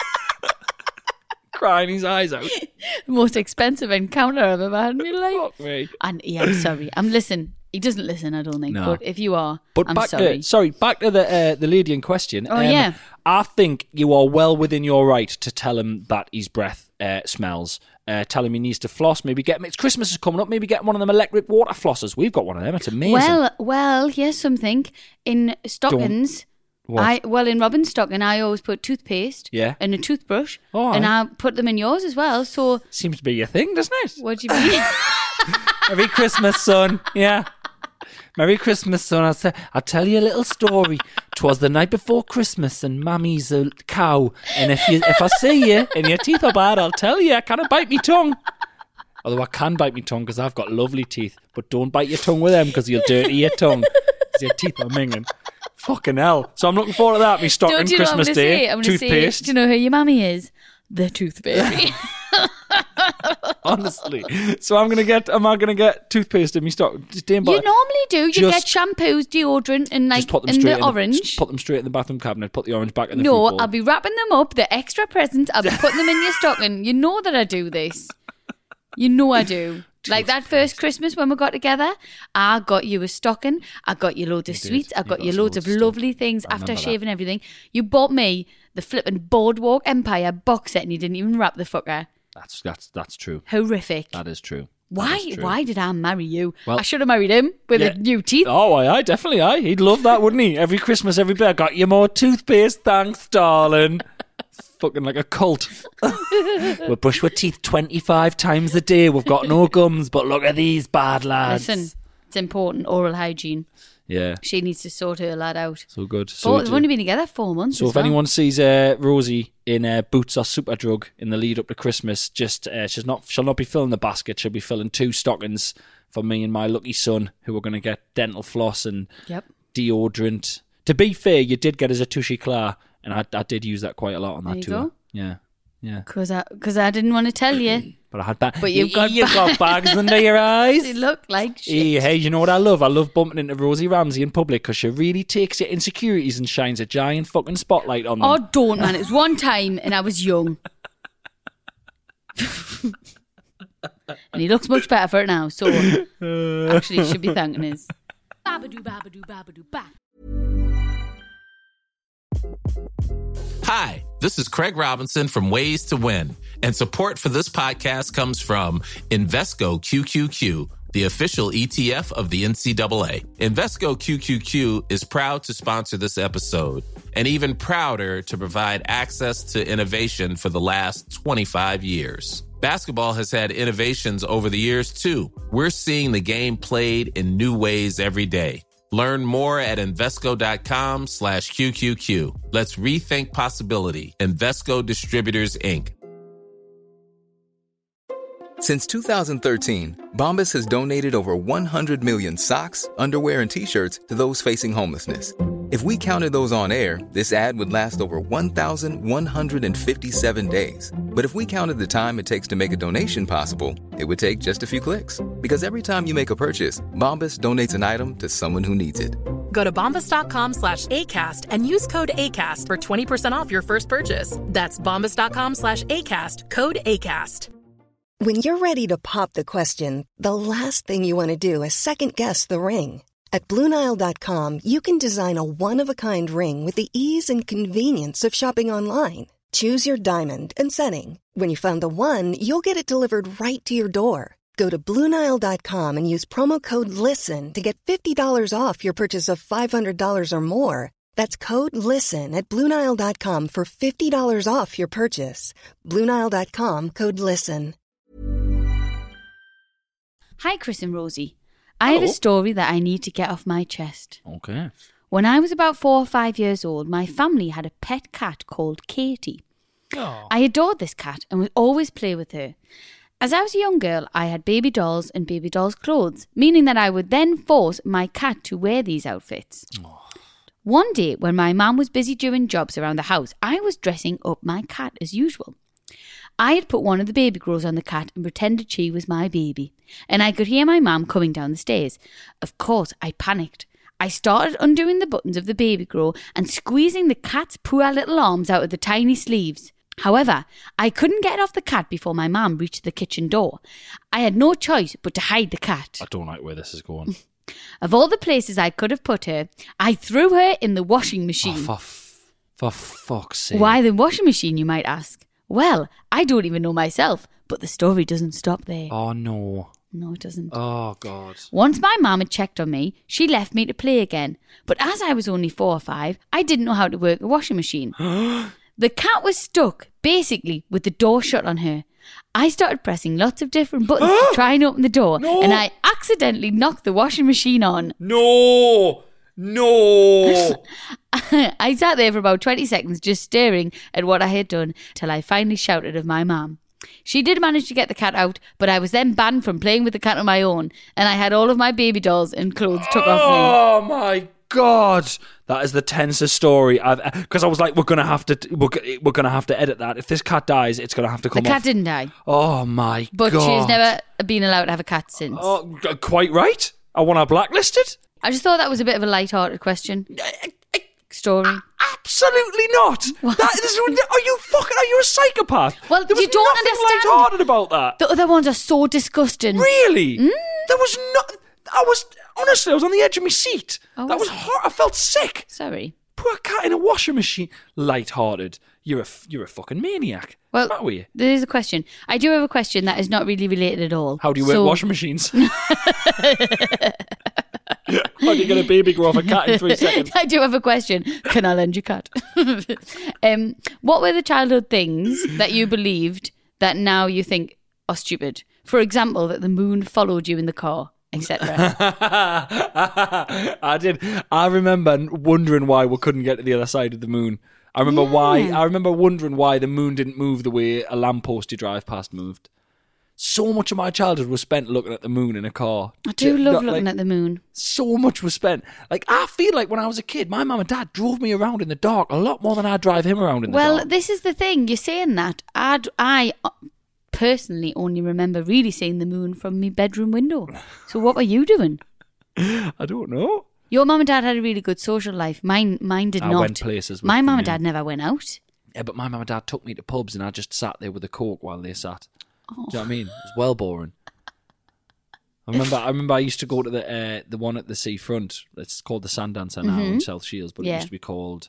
Crying his eyes out. Most expensive encounter I've ever had in my life. Fuck me. And yeah, I'm sorry. He doesn't listen, I don't think. No. But if you are, But I'm back sorry. back to the lady in question. Oh, yeah. I think you are well within your right to tell him that his breath smells. Tell him he needs to floss. Maybe get him. It's Christmas is coming up. Maybe get him one of them electric water flossers. We've got one of them. It's amazing. Well, here's something. In stockings, What? in Robin's stocking, I always put toothpaste Yeah. and a toothbrush, Oh, and aye. I put them in yours as well. So, Seems to be your thing, doesn't it? what do you mean? Merry Christmas, son. Yeah. Merry Christmas, son. I'll tell you a little story. 'Twas the night before Christmas, and Mammy's a cow. And if I see you and your teeth are bad, I'll tell you. I can't bite me tongue. Although I can bite me tongue because I've got lovely teeth. But don't bite your tongue with them because you'll dirty your tongue. Because your teeth are minging. Fucking hell. So I'm looking forward to that. Me stocking Don't you know what I'm Christmas going to Day. say? I'm going to say, Toothpaste. do you know who your mummy is? The tooth baby. Honestly. So am I gonna get toothpaste in me stock? Just damn You bother. normally do. You Just- get shampoos, deodorant, and like Just put them in straight the orange. Just put them straight in the bathroom cabinet. Put the orange back in the No, fruit bowl. I'll be wrapping them up. The extra presents, I'll be putting them in your stocking. You know that I do this. You know I do. Like that first Christmas when we got together, I got you a stocking. I got you loads of sweets. I got you loads of lovely things after remember that. shaving everything. You bought me the flipping Boardwalk Empire box set and you didn't even wrap the fucker. That's true. Horrific. That is true. Why? That is true. Why did I marry you? Well- I should have married him with Yeah. a new teeth. Oh, aye, definitely, aye. He'd love that, wouldn't he? Every Christmas, every day, I got you more toothpaste, thanks, darling. Fucking like a cult. We brush our teeth 25 times a day. We've got no gums, but look at these bad lads. Listen, It's important. Oral hygiene. Yeah. She needs to sort her lad out. So good. They've only been together 4 months. So if anyone sees Rosie in Boots or Superdrug in the lead up to Christmas, just she'll not be filling the basket. She'll be filling 2 stockings for me and my lucky son, who are going to get dental floss and deodorant. To be fair, you did get us a Tushy Claw, and I did use that quite a lot on that tour. Go. Yeah. Because I didn't want to tell you. But I had bags. But you've got bags under your eyes. They look like shit. Hey, you know what I love? I love bumping into Rosie Ramsey in public because she really takes your insecurities and shines a giant fucking spotlight on them. Oh, don't, man. It was one time and I was young. And he looks much better for it now. So, actually, he should be thanking us. Babadoo, babadoo, babadoo, ba. Hi, this is Craig Robinson from Ways to Win, and support for this podcast comes from Invesco QQQ, the official ETF of the NCAA. Invesco QQQ is proud to sponsor this episode, and even prouder to provide access to innovation for the last 25 years. Basketball has had innovations over the years, too. We're seeing the game played in new ways every day. Learn more at Invesco.com/QQQ. Let's rethink possibility. Invesco Distributors, Inc. Since 2013, Bombas has donated over 100 million socks, underwear, and T-shirts to those facing homelessness. If we counted those on air, this ad would last over 1,157 days. But if we counted the time it takes to make a donation possible, it would take just a few clicks. Because every time you make a purchase, Bombas donates an item to someone who needs it. Go to bombas.com/ACAST and use code ACAST for 20% off your first purchase. That's bombas.com/ACAST, code ACAST. When you're ready to pop the question, the last thing you want to do is second-guess the ring. At BlueNile.com, you can design a one-of-a-kind ring with the ease and convenience of shopping online. Choose your diamond and setting. When you find the one, you'll get it delivered right to your door. Go to BlueNile.com and use promo code LISTEN to get $50 off your purchase of $500 or more. That's code LISTEN at BlueNile.com for $50 off your purchase. BlueNile.com, code LISTEN. Hi, Chris and Rosie. I have a story that I need to get off my chest. Okay. When I was about 4 or 5 years old, my family had a pet cat called Katie. Oh. I adored this cat and would always play with her. As I was a young girl, I had baby dolls and baby dolls' clothes, meaning that I would then force my cat to wear these outfits. Oh. One day, when my mum was busy doing jobs around the house, I was dressing up my cat as usual. I had put one of the baby grows on the cat and pretended she was my baby, and I could hear my mum coming down the stairs. Of course, I panicked. I started undoing the buttons of the baby grow and squeezing the cat's poor little arms out of the tiny sleeves. However, I couldn't get off the cat before my mum reached the kitchen door. I had no choice but to hide the cat. I don't like where this is going. Of all the places I could have put her, I threw her in the washing machine. Oh, for fuck's sake. Why the washing machine, you might ask? Well, I don't even know myself, but the story doesn't stop there. Oh, no. No, it doesn't. Oh, God. Once my mum had checked on me, she left me to play again. But as I was only 4 or 5, I didn't know how to work a washing machine. The cat was stuck, basically, with the door shut on her. I started pressing lots of different buttons to try and open the door, and I accidentally knocked the washing machine on. No! I sat there for about 20 seconds just staring at what I had done till I finally shouted at my mum. She did manage to get the cat out, but I was then banned from playing with the cat on my own, and I had all of my baby dolls and clothes took off me. Oh my God, that is the tensest story I've. Because I was like, we're gonna have to edit that. If this cat dies, it's gonna have to come off. The cat off. didn't die. Oh my God! But she's never been allowed to have a cat since. Oh, quite right. I want her blacklisted. I just thought that was a bit of a light-hearted question. Story. Absolutely not. Are you a psychopath? Well, there was you don't nothing understand. light-hearted about that. The other ones are so disgusting. Really? There was not. I was on the edge of my seat. Oh, that was hard. I felt sick. Sorry. Poor cat in a washing machine. Light-hearted. You're a fucking maniac. Well, what's the matter with you? There is a question. I do have a question that is not really related at all. How do you work washing machines? How do you get a baby grow off a cat in 3 seconds? I do have a question. Can I lend your cat? What were the childhood things that you believed that now you think are stupid? For example, that the moon followed you in the car etc. I did. I remember wondering why we couldn't get to the other side of the moon. I remember wondering why the moon didn't move the way a lamppost you drive past moved. So much of my childhood was spent looking at the moon in a car. I do love looking at the moon. So much was spent. Like, I feel like when I was a kid, my mum and dad drove me around in the dark a lot more than I drive him around in the dark. Well, this is the thing. You're saying that. I personally only remember really seeing the moon from my bedroom window. So what were you doing? I don't know. Your mum and dad had a really good social life. Mine did not. I went places with my them, mum and dad never went out. Yeah, but my mum and dad took me to pubs and I just sat there with a Coke while they sat. Do you know what I mean? It was well boring. I remember I used to go to the one at the seafront. It's called the Sandancer now in South Shields, but it used to be called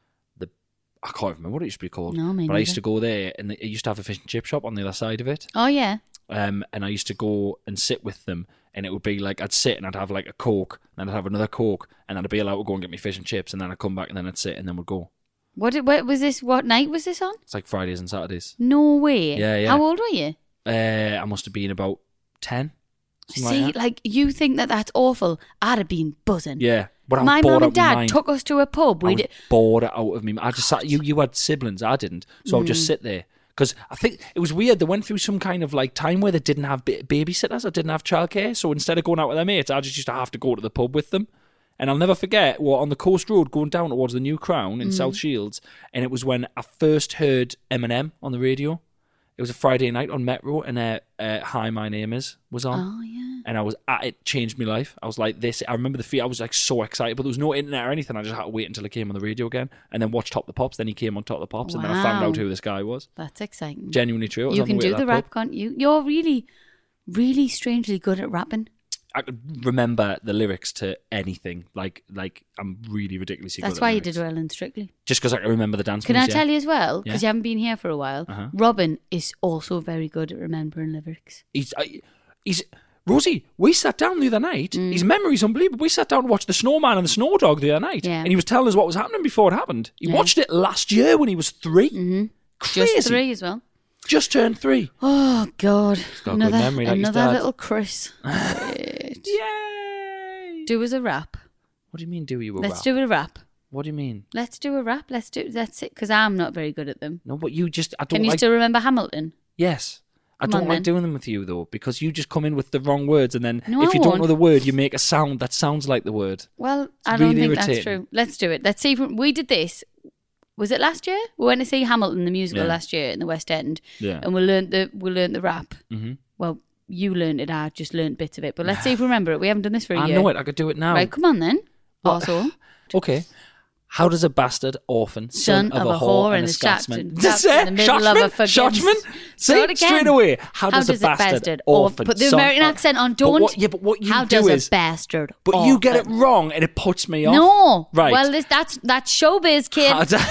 I can't remember what it used to be called. No, but I used to go there and it used to have a fish and chip shop on the other side of it. Oh, yeah. And I used to go and sit with them, and it would be like I'd sit and I'd have like a Coke, and then I'd have another Coke, and then I'd be allowed to go and get me fish and chips, and then I'd come back and then I'd sit and then we'd go. What was this? What night was this on? It's like Fridays and Saturdays. No way. Yeah. How old were you? I must have been about 10. See, like you think that's awful. I'd have been buzzing. Yeah. But my mum and dad took us to a pub. I was bored out of me. I just sat. You had siblings. I didn't. So I would just sit there. Because I think it was weird. They went through some kind of like time where they didn't have babysitters or didn't have childcare. So instead of going out with their mates, I just used to have to go to the pub with them. And I'll never forget, on the Coast Road going down towards the New Crown in South Shields, and it was when I first heard Eminem on the radio. It was a Friday night on Metro, and Hi, My Name Is was on. Oh, yeah. And it changed my life. I was like this. I remember the feel. I was like so excited, but there was no internet or anything. I just had to wait until it came on the radio again, and then watch Top the Pops. Then he came on Top the Pops, and then I found out who this guy was. That's exciting. Genuinely true. You can do the rap, can't you? You're really, really strangely good at rapping. I could remember the lyrics to anything. Like I'm really ridiculously good at That's why you lyrics. did well in Strictly. Just because I can remember the dance Can moves, I tell you as well, because you haven't been here for a while, Robin is also very good at remembering lyrics. He's Rosie, we sat down the other night. His memory's unbelievable. We sat down to watch The Snowman and the Snow Dog the other night. Yeah. And he was telling us what was happening before it happened. He watched it last year when he was 3. Mm-hmm. Crazy. Just 3 as well. Just turned 3. Oh, God. He's got a good memory like his another dad. little Chris. Yay! Do us a rap. What do you mean do you a Let's rap? do a rap. What do you mean? Let's do a rap. That's it. Because I'm not very good at them. No, but you just... I don't Can you like... still remember Hamilton? Yes. I Come don't on, like then. doing them with you, though, because you just come in with the wrong words, and then No, if I you don't won't. know the word, you make a sound that sounds like the word. Well, I It's don't really think that's irritating. true. Let's do it. Let's see if we did this. Was it last year? We went to see Hamilton the musical last year in the West End, and we learnt the rap. Mm-hmm. Well, you learnt it. I just learnt bits of it. But let's see if we remember it. We haven't done this for a I year. know it. I could do it now. Right, come on then. Also, Okay. How does a bastard orphan, son of a whore and a Scotsman... trapped in the middle of a forgiven- Shotman? Say it See, again. straight away. How does a bastard orphan... Put the son American of- accent on. But Don't. what you How do does is... a bastard But orphan? you get it wrong and it puts me off. No. Right. Well, that's showbiz, kid.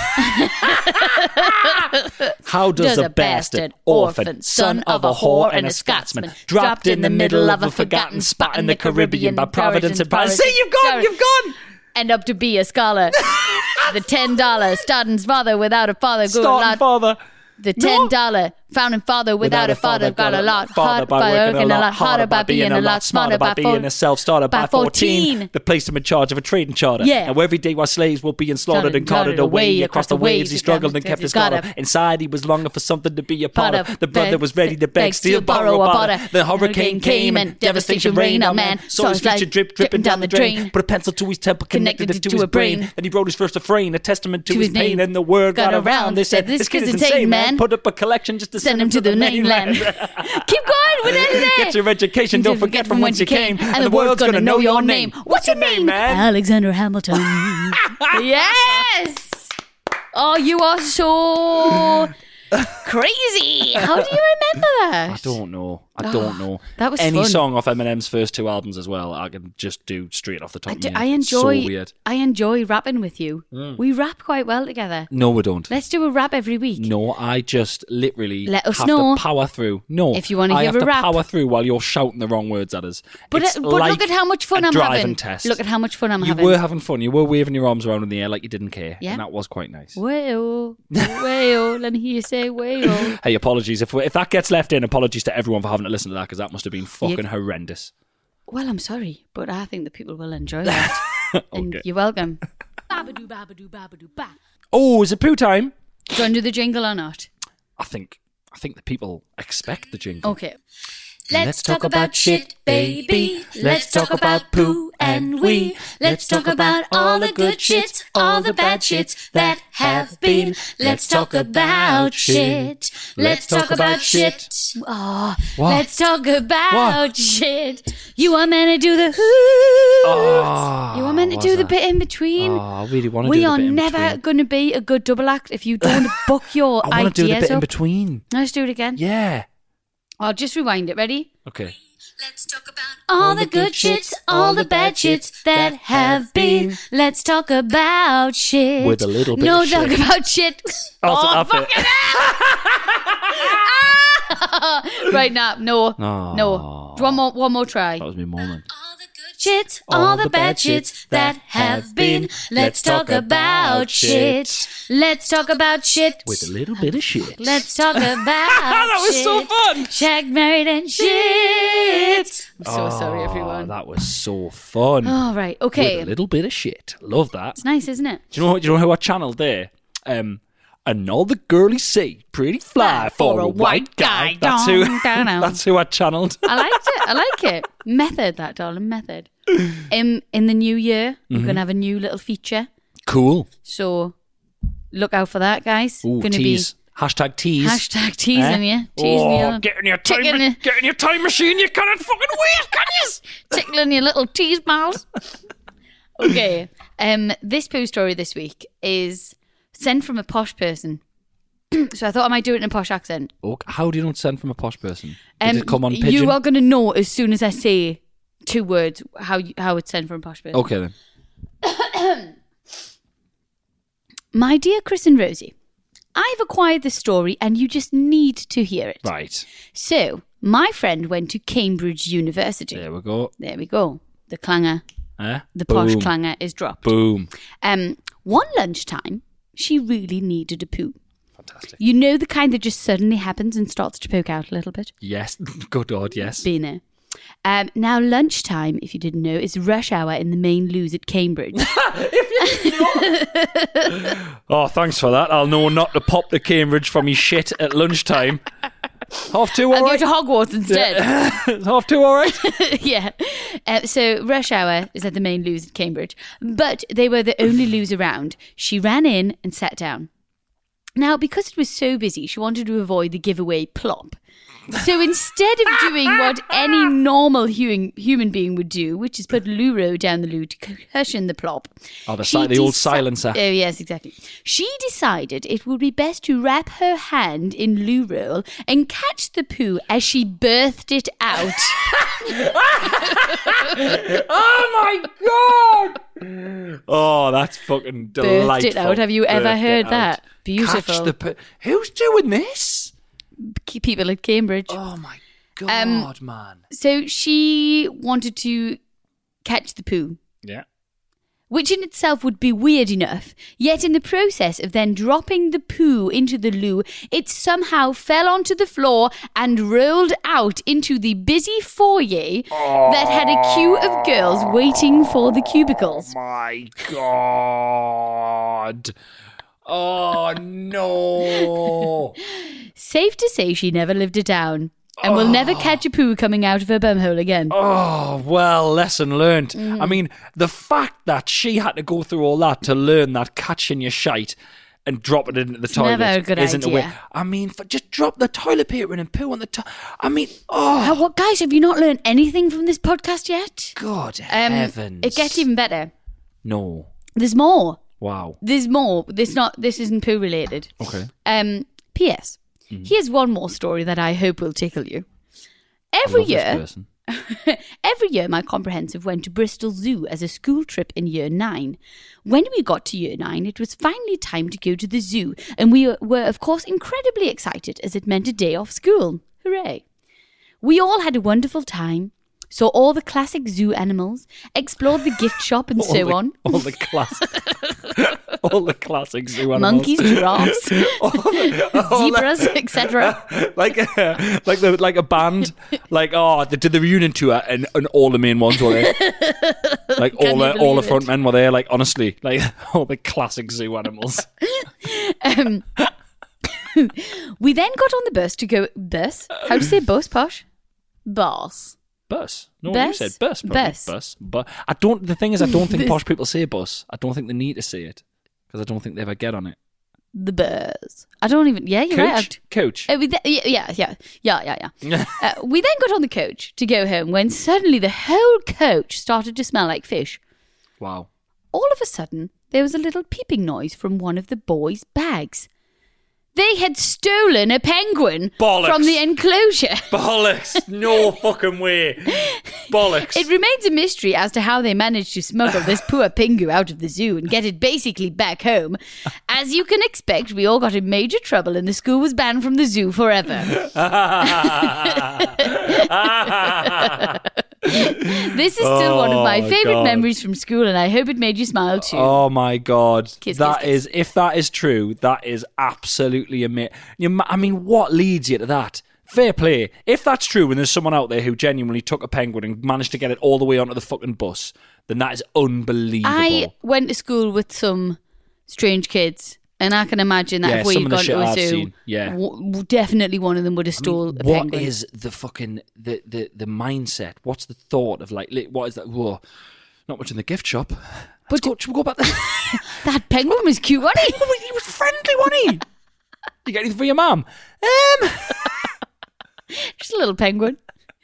How does a bastard orphan, son of a whore and a Scotsman, dropped in the middle of a forgotten spot in the Caribbean by Providence and Paris... See, you've gone! End up to be a scholar. The $10 starting father without a father. Good Starting lad. father. The $10 founding father without a father got a lot Father by working a lot harder, by being a lot smarter, by being a self-starter, by 14. They placed him in charge of a trading charter. Yeah. And every day while slaves were being slaughtered and carted away across the waves, he struggled and kept his guard up. Inside he was longing for something to be a part of. The brother was ready to beg, steal, borrow, or barter. The hurricane came and devastation rained on man. Saw his future dripping down the drain. Put a pencil to his temple, connected it to his brain. Then he wrote his first refrain, a testament to his pain. And the word got around. They said, this kid is insane, man. Put up a collection just to send him to the mainland. Keep going. We're nearly there. Get your education. Don't forget from whence you came. And the world's gonna know your name. What's your name, man? Alexander Hamilton. Yes. Oh, you are so crazy. How do you remember that? I don't know. I don't know. That was Any fun. song off Eminem's first 2 albums as well, I can just do straight off the top of my head. I enjoy. So weird. I enjoy rapping with you. We rap quite well together. No, we don't. Let's do a rap every week. No, I just literally Let us have know. to power through. No, If you wanna I hear have a to rap. power through while you're shouting the wrong words at us. But It's look like at how much fun a I'm driving having. test. Look at how much fun I'm You having. were having fun. You were waving your arms around in the air like you didn't care. Yeah. And that was quite nice. Wayo, wayo. Let me hear you say wayo. Hey, apologies. If that gets left in, apologies to everyone for having to listen to that because that must have been fucking horrendous. Well, I'm sorry, but I think the people will enjoy that. And Okay. you're welcome. Babadoo, babadoo, babadoo, ba. Oh, is it poo time? Do you want to do the jingle or not? I think the people expect the jingle. Okay. Let's talk about shit, baby. Let's talk about poo and wee. Let's talk about all the good shits, all the bad shits that have been. Let's talk about shit. Let's talk about shit. Oh, What? let's talk about What? shit. You are meant to do the who. Oh, You are meant to do the bit in between. Oh, I really want to We do the are bit in never between. going to be a good double act if you don't book your I want to do the ideas bit in up. between. Let's do it again. Yeah. I'll just rewind it. Ready? Okay. Let's talk about all the good shits, all the bad shits that have been. Let's talk about shit. With a little bit no, of talk shit. about shit. Oh, stop it. Right now, no. Oh. No. One more try. That was my moment. all the good Shit, all the bad shits that have been. Let's talk about shit. Let's talk about shit. With a little bit of shit. Let's talk about That was shit. so fun. Shagged, married, and shit. I'm so sorry, Oh, everyone. that was so fun. All right, okay. With a little bit of shit. Love that. It's nice, isn't it? Do you know who I channeled there? And all the girlies say, pretty fly for a white guy. That's who. Down. That's who I channeled. I liked it. I like it. Method, that darling, method. In the new year, we're Mm-hmm. gonna have a new little feature. Cool. So look out for that, guys. Ooh, Gonna tease. Hashtag be tease. hashtag teasing Eh? you, teasing Oh, you, get in your Tickling time machine. You cannot fucking wait, can you? tickling your little tease balls. Okay. This poo story this week is sent from a posh person. So I thought I might do it in a posh accent. Oh, how do you know it's sent from a posh person? Did it come on pigeon? You are going to know as soon as I say 2 words how it's sent from a posh person. Okay then. My dear Chris and Rosie, I've acquired this story and you just need to hear it. Right. So, my friend went to Cambridge University. There we go. There we go. The clanger, Eh? the posh Boom. clanger is dropped. Boom. One lunchtime, she really needed a poo. Fantastic. You know the kind that just suddenly happens and starts to poke out a little bit? Yes. Good God, yes. Been there. Now, lunchtime, if you didn't know, is rush hour in the main loos at Cambridge. Oh, thanks for that. I'll know not to pop to Cambridge for me shit at lunchtime. Half two, all I'll go right? to Hogwarts instead. Half two, all right? Yeah. So rush hour is at the main loos at Cambridge, but they were the only loos around. She ran in and sat down. Now, because it was so busy, she wanted to avoid the giveaway plop. So instead of doing what any normal human being would do, which is put Luro down the loo to cushion the plop. Oh, that's she like the old silencer. Oh, yes, exactly. She decided it would be best to wrap her hand in loo roll and catch the poo as she birthed it out. Oh my God! Oh, that's fucking delightful. Birthed it out. Have you ever Birthed heard it that? out. Beautiful. Catch the Who's doing this? People at Cambridge. Oh my God, man. So she wanted to catch the poo, Yeah. which in itself would be weird enough. Yet in the process of then dropping the poo into the loo, it somehow fell onto the floor and rolled out into the busy foyer that had a queue of girls waiting for the cubicles. My God. Oh no. Safe to say she never lived it down and will never catch a poo coming out of her bumhole again. Oh, well, lesson learned. Mm. I mean, the fact that she had to go through all that to learn that catching your shite and drop it into the toilet never a good isn't a way. idea. I mean, just drop the toilet paper in and poo on the I mean, oh, What, guys, have you not learned anything from this podcast yet? God heavens. It gets even better. No. There's more. Wow. There's more. This isn't poo related. Okay. P.S. Here's one more story that I hope will tickle you. Every Love this year, person. every year, my comprehensive went to Bristol Zoo as a school trip in year 9. When we got to year 9, it was finally time to go to the zoo, and we were, of course, incredibly excited as it meant a day off school. Hooray! We all had a wonderful time. Saw all the classic zoo animals, explored the gift shop and so on. All the classic zoo animals. Monkeys, giraffes, zebras, etc. like a band. Like, they did the reunion tour and all the main ones were there. Like all the front men were there. Like, honestly, like all the classic zoo animals. We then got on the bus to go. Bus? How do you say bus, Posh? Bus. Bus. No, bus? you said bus. Probably. Bus. But I don't think posh people say bus. I don't think they need to say it because I don't think they ever get on it. The bus. I don't even. Yeah, you're right. Coach. Yeah. We then got on the coach to go home when suddenly the whole coach started to smell like fish. Wow. All of a sudden, there was a little peeping noise from one of the boys' bags. They had stolen a penguin from the enclosure. Bollocks. No fucking way. Bollocks. It remains a mystery as to how they managed to smuggle this poor pingu out of the zoo and get it basically back home. As you can expect, we all got in major trouble and the school was banned from the zoo forever. This is still one of my favourite memories from school and I hope it made you smile too. Oh my God. Kiss, that kiss, is, if that is true, that is absolutely amazing. I mean, what leads you to that? Fair play. If that's true and there's someone out there who genuinely took a penguin and managed to get it all the way onto the fucking bus, then that is unbelievable. I went to school with some strange kids. And I can imagine that if we had gone to a zoo, definitely one of them would have stole a penguin. What is the fucking the mindset? What's the thought of like? What is that? Whoa, not much in the gift shop. Should we go back there? That penguin was cute, wasn't he? He was friendly, wasn't he? You get anything for your mum? Just a little penguin.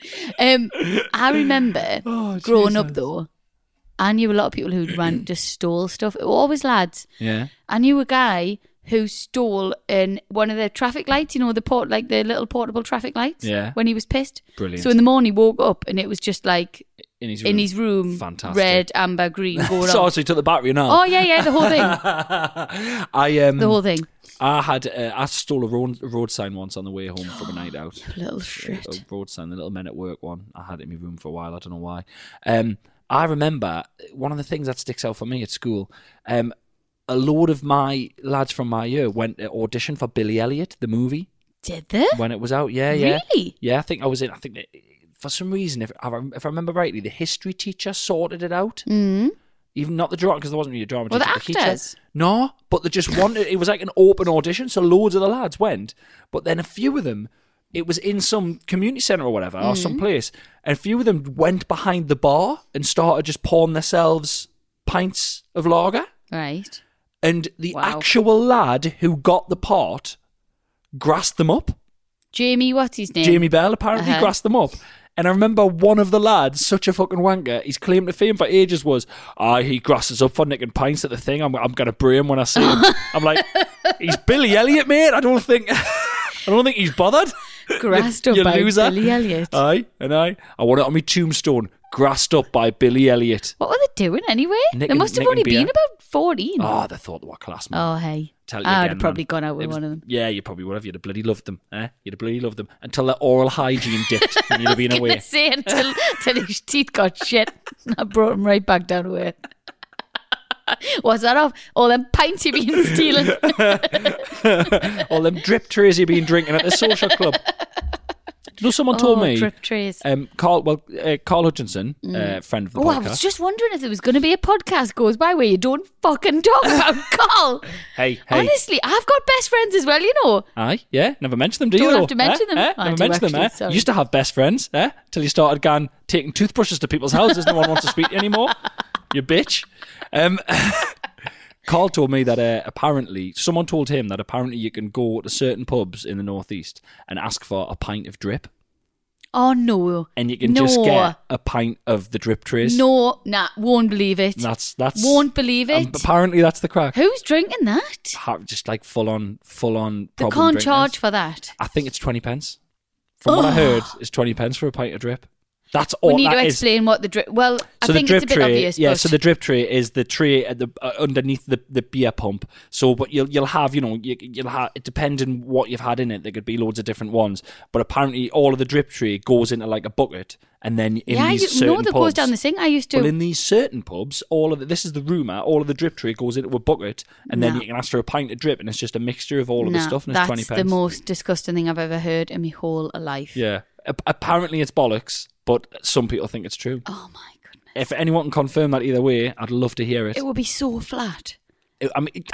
I remember growing up though. I knew a lot of people who just stole stuff. It were always lads. Yeah. I knew a guy who stole one of the traffic lights, the the little portable traffic lights. Yeah. When he was pissed. Brilliant. So in the morning he woke up and it was just like in his room. Fantastic. Red, amber, green, going so on. So he took the battery and all. Oh yeah, the whole thing. The whole thing. I stole a road sign once on the way home from a night out. Little shit. A road sign, the little Men at Work one. I had it in my room for a while. I don't know why. I remember one of the things that sticks out for me at school. A load of my lads from my year went to audition for Billy Elliot, the movie. Did they? When it was out, yeah. Really? Yeah, I think for some reason, if I remember rightly, the history teacher sorted it out. Mm. Even not the drama, because there wasn't really a drama teacher. The actors? No, but they just wanted, it was like an open audition, so loads of the lads went. But then a few of them, it was in some community centre or whatever, or some place, and a few of them went behind the bar and started just pouring themselves pints of lager. Right. And the actual lad who got the part grassed them up. Jamie, what's his name? Jamie Bell, apparently grassed them up. And I remember one of the lads, such a fucking wanker, his claim to fame for ages was, he grasses up for nicking pints at the thing. I'm going to bray him when I see him. I'm like, he's Billy Elliot, mate. I don't think he's bothered. Grassed up by loser. Billy Elliot. I want it on my tombstone. Grassed up by Billy Elliot. What were they doing anyway? They must have only been about 14. Oh, they thought they were class, man. Oh, hey. I'd have probably gone out with one of them. Yeah, you probably would have. You'd have bloody loved them. You'd have bloody loved them. Until their oral hygiene dipped and you'd have been away. Say until his teeth got shit. I brought him right back down to earth. What's that off? All them pints you've been stealing. All them drip trays you've been drinking at the social club. You know, someone told me. Drip trays. Carl Hutchinson, friend of the podcast. I was just wondering if there was going to be a podcast goes by where you don't fucking talk about Carl. Hey. Honestly, I've got best friends as well, you know. Aye, yeah. Never mention them, do you? Don't have to mention them. Never mention them, You used to have best friends, till you started taking toothbrushes to people's houses. No one wants to speak to you anymore. You bitch. Carl told me that someone told him that apparently you can go to certain pubs in the northeast and ask for a pint of drip. Oh, no. And you can just get a pint of the drip trays. No, won't believe it. That's won't believe it. Apparently that's the crack. Who's drinking that? Just like full on problem They can't drinkers. charge for that. I think it's 20 pence. From what I heard, it's 20 pence for a pint of drip. That's all. We need that to is. explain what the drip. Well, I So think the it's drip a bit tray, obvious. yeah. but So the drip tray is the tray at the underneath the beer pump. So, but you'll have, you'll have, it depending what you've had in it. There could be loads of different ones. But apparently, all of the drip tray goes into like a bucket, and then in these certain that pubs, goes down the sink. I used to. Well, in these certain pubs, this is the rumour. All of the drip tray goes into a bucket, and then No. you can ask for a pint of drip, and it's just a mixture of all of the Nah, stuff, and it's 20 that's pence. the most disgusting thing I've ever heard in my whole life. Yeah. Apparently, it's bollocks, but some people think it's true. Oh my goodness. If anyone can confirm that either way, I'd love to hear it. It would be so flat. I mean,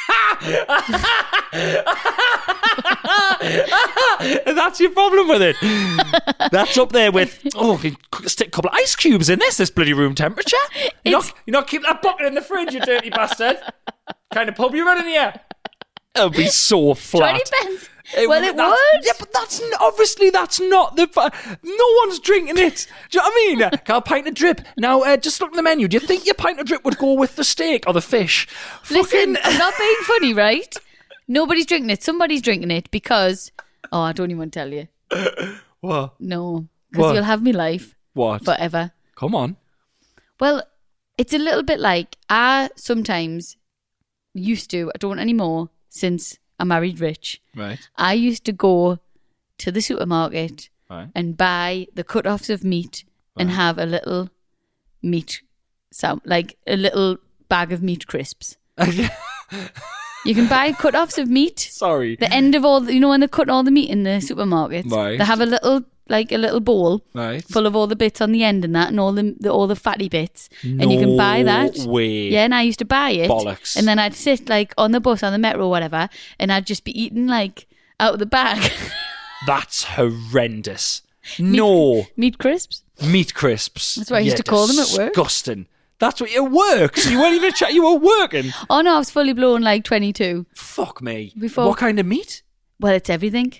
that's your problem with it. That's up there with you stick a couple of ice cubes in this bloody room temperature. You're not keep that bucket in the fridge, you dirty bastard. Kind of pub you running here? It'll be so flat. 20 pence. It Well, would- it that's- would. Yeah, but that's not the. No one's drinking it. Do you know what I mean? Got a pint of drip. Now, just look at the menu. Do you think your pint of drip would go with the steak or the fish? Listen, I'm not being funny, right? Nobody's drinking it. Somebody's drinking it because... Oh, I don't even want to tell you. What? No. Because What? you'll have me life What? forever. Come on. Well, it's a little bit like I sometimes used to, I don't anymore since I married Rich. Right. I used to go to the supermarket Right. and buy the cut-offs of meat and have a little meat, like a little bag of meat crisps. You can buy cut-offs of meat. Sorry. The end of all, when they're cutting all the meat in the supermarkets, Right. they have a little bowl Right. full of all the bits on the end and that, and all the fatty bits, and you can buy that. No way. Yeah, and I used to buy it. Bollocks. And then I'd sit like on the bus, on the metro, or whatever, and I'd just be eating like out of the bag That's horrendous. No. meat crisps. Meat crisps. That's what I used to call them at work. Disgusting. That's what you work. So you weren't even you were working. Oh no, I was fully blown like 22. Fuck me. Before- What kind of meat? Well, it's everything.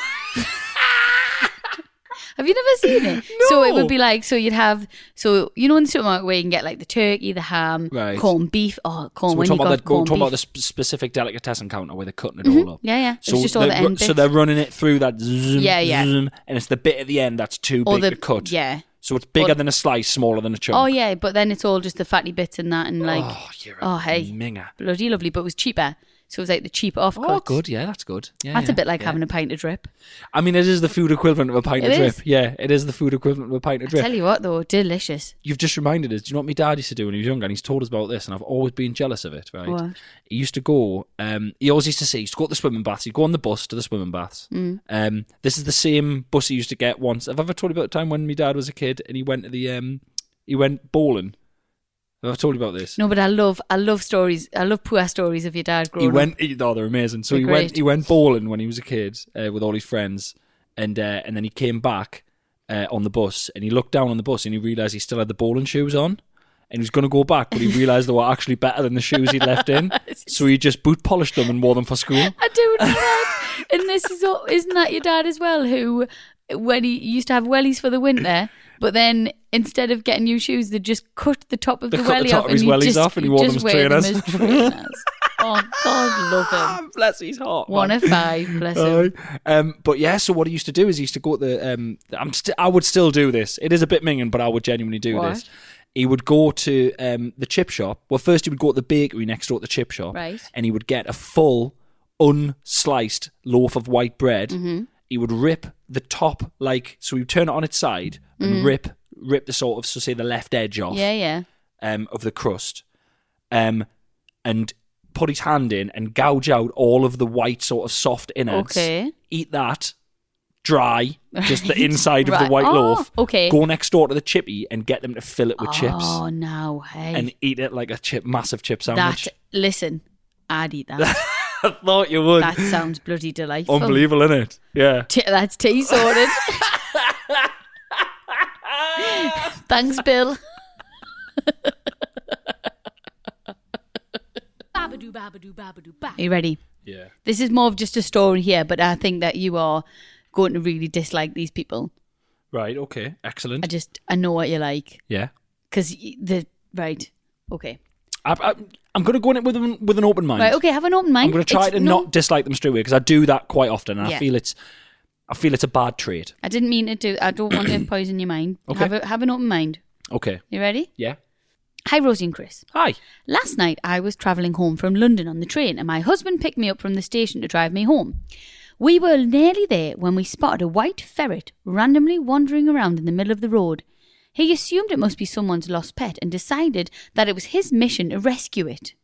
Have you never seen it? No. So it would be like, so you'd have, in the supermarket where you can get like the turkey, the ham, Right. corned beef. Oh, corn, So we're when you talking got about corned beef. the specific delicatessen counter where they're cutting it all up. Yeah, yeah. It's So just all the end so bits. they're running it through that zoom, Yeah, yeah. zoom, and it's the bit at the end that's too Or big the- to cut. yeah. So it's bigger Or- than a slice, smaller than a chunk. Oh yeah, but then it's all just the fatty bits and that, and like, Oh, you're a hey, minger. bloody lovely. But it was cheaper, so it was like the cheap offcuts. Oh, good. Yeah, that's good. Yeah, That's yeah, a bit like yeah. having a pint of drip. I mean, it is the food equivalent of a pint It of drip. is. Yeah, it is the food equivalent of a pint of I drip. tell you what, though, delicious. You've just reminded us. Do you know what my dad used to do when he was younger? And he's told us about this, and I've always been jealous of it. Right? What? He used to go. He always used to say he used to go to the swimming baths. He'd go on the bus to the swimming baths. This is the same bus he used to get once. Have I ever told you about the time when my dad was a kid and he went to the he went bowling? Have I told you about this? No, but I love stories. I love poor stories of your dad growing up. They're amazing. So They're great. he went bowling when he was a kid with all his friends, and then he came back on the bus, and he looked down on the bus and he realised he still had the bowling shoes on, and he was going to go back, but he realised they were actually better than the shoes he'd left in, so he just boot polished them and wore them for school. I do know that. And this is isn't that your dad as well? Who, when he used to have wellies for the winter, but then instead of getting new shoes, they just cut the top of the They cut the welly top off of his and wellies just, off and he wore them just as wear trainers. As trainers. Oh God, love him. Bless his heart. One man. of five, bless him. But yeah, so what he used to do is he used to go to the. I would still do this. It is a bit minging, but I would genuinely do What? this. He would go to the chip shop. Well, first he would go to the bakery next door to the chip shop, Right. and he would get a full, unsliced loaf of white bread. Mm-hmm. He would rip the top, so he would turn it on its side and rip the sort of, so say the left edge off. Yeah, yeah. Of the crust, and put his hand in and gouge out all of the white sort of soft innards. Okay. Eat that dry, just the inside of the Right. white Oh, loaf. okay. Go next door to the chippy and get them to fill it with chips Oh no, hey. and eat it like a massive chip sandwich. Listen, I'd eat that. I thought you would. That sounds bloody delightful. Unbelievable, isn't it? Yeah. That's tea sorted. Thanks, Bill. Are you ready? Yeah. This is more of just a story here, but I think that you are going to really dislike these people. Right. Okay. Excellent. I know what you like. Yeah. Because right. Okay. I'm going to go in it with an open mind. Right, okay, have an open mind. I'm going to try to not dislike them straight away because I do that quite often, and Yeah. I feel I feel it's a bad trait. I didn't mean to do. I don't want to poison your mind. Okay. Have an open mind. Okay. You ready? Yeah. Hi, Rosie and Chris. Hi. Last night I was travelling home from London on the train, and my husband picked me up from the station to drive me home. We were nearly there when we spotted a white ferret randomly wandering around in the middle of the road. He assumed it must be someone's lost pet and decided that it was his mission to rescue it.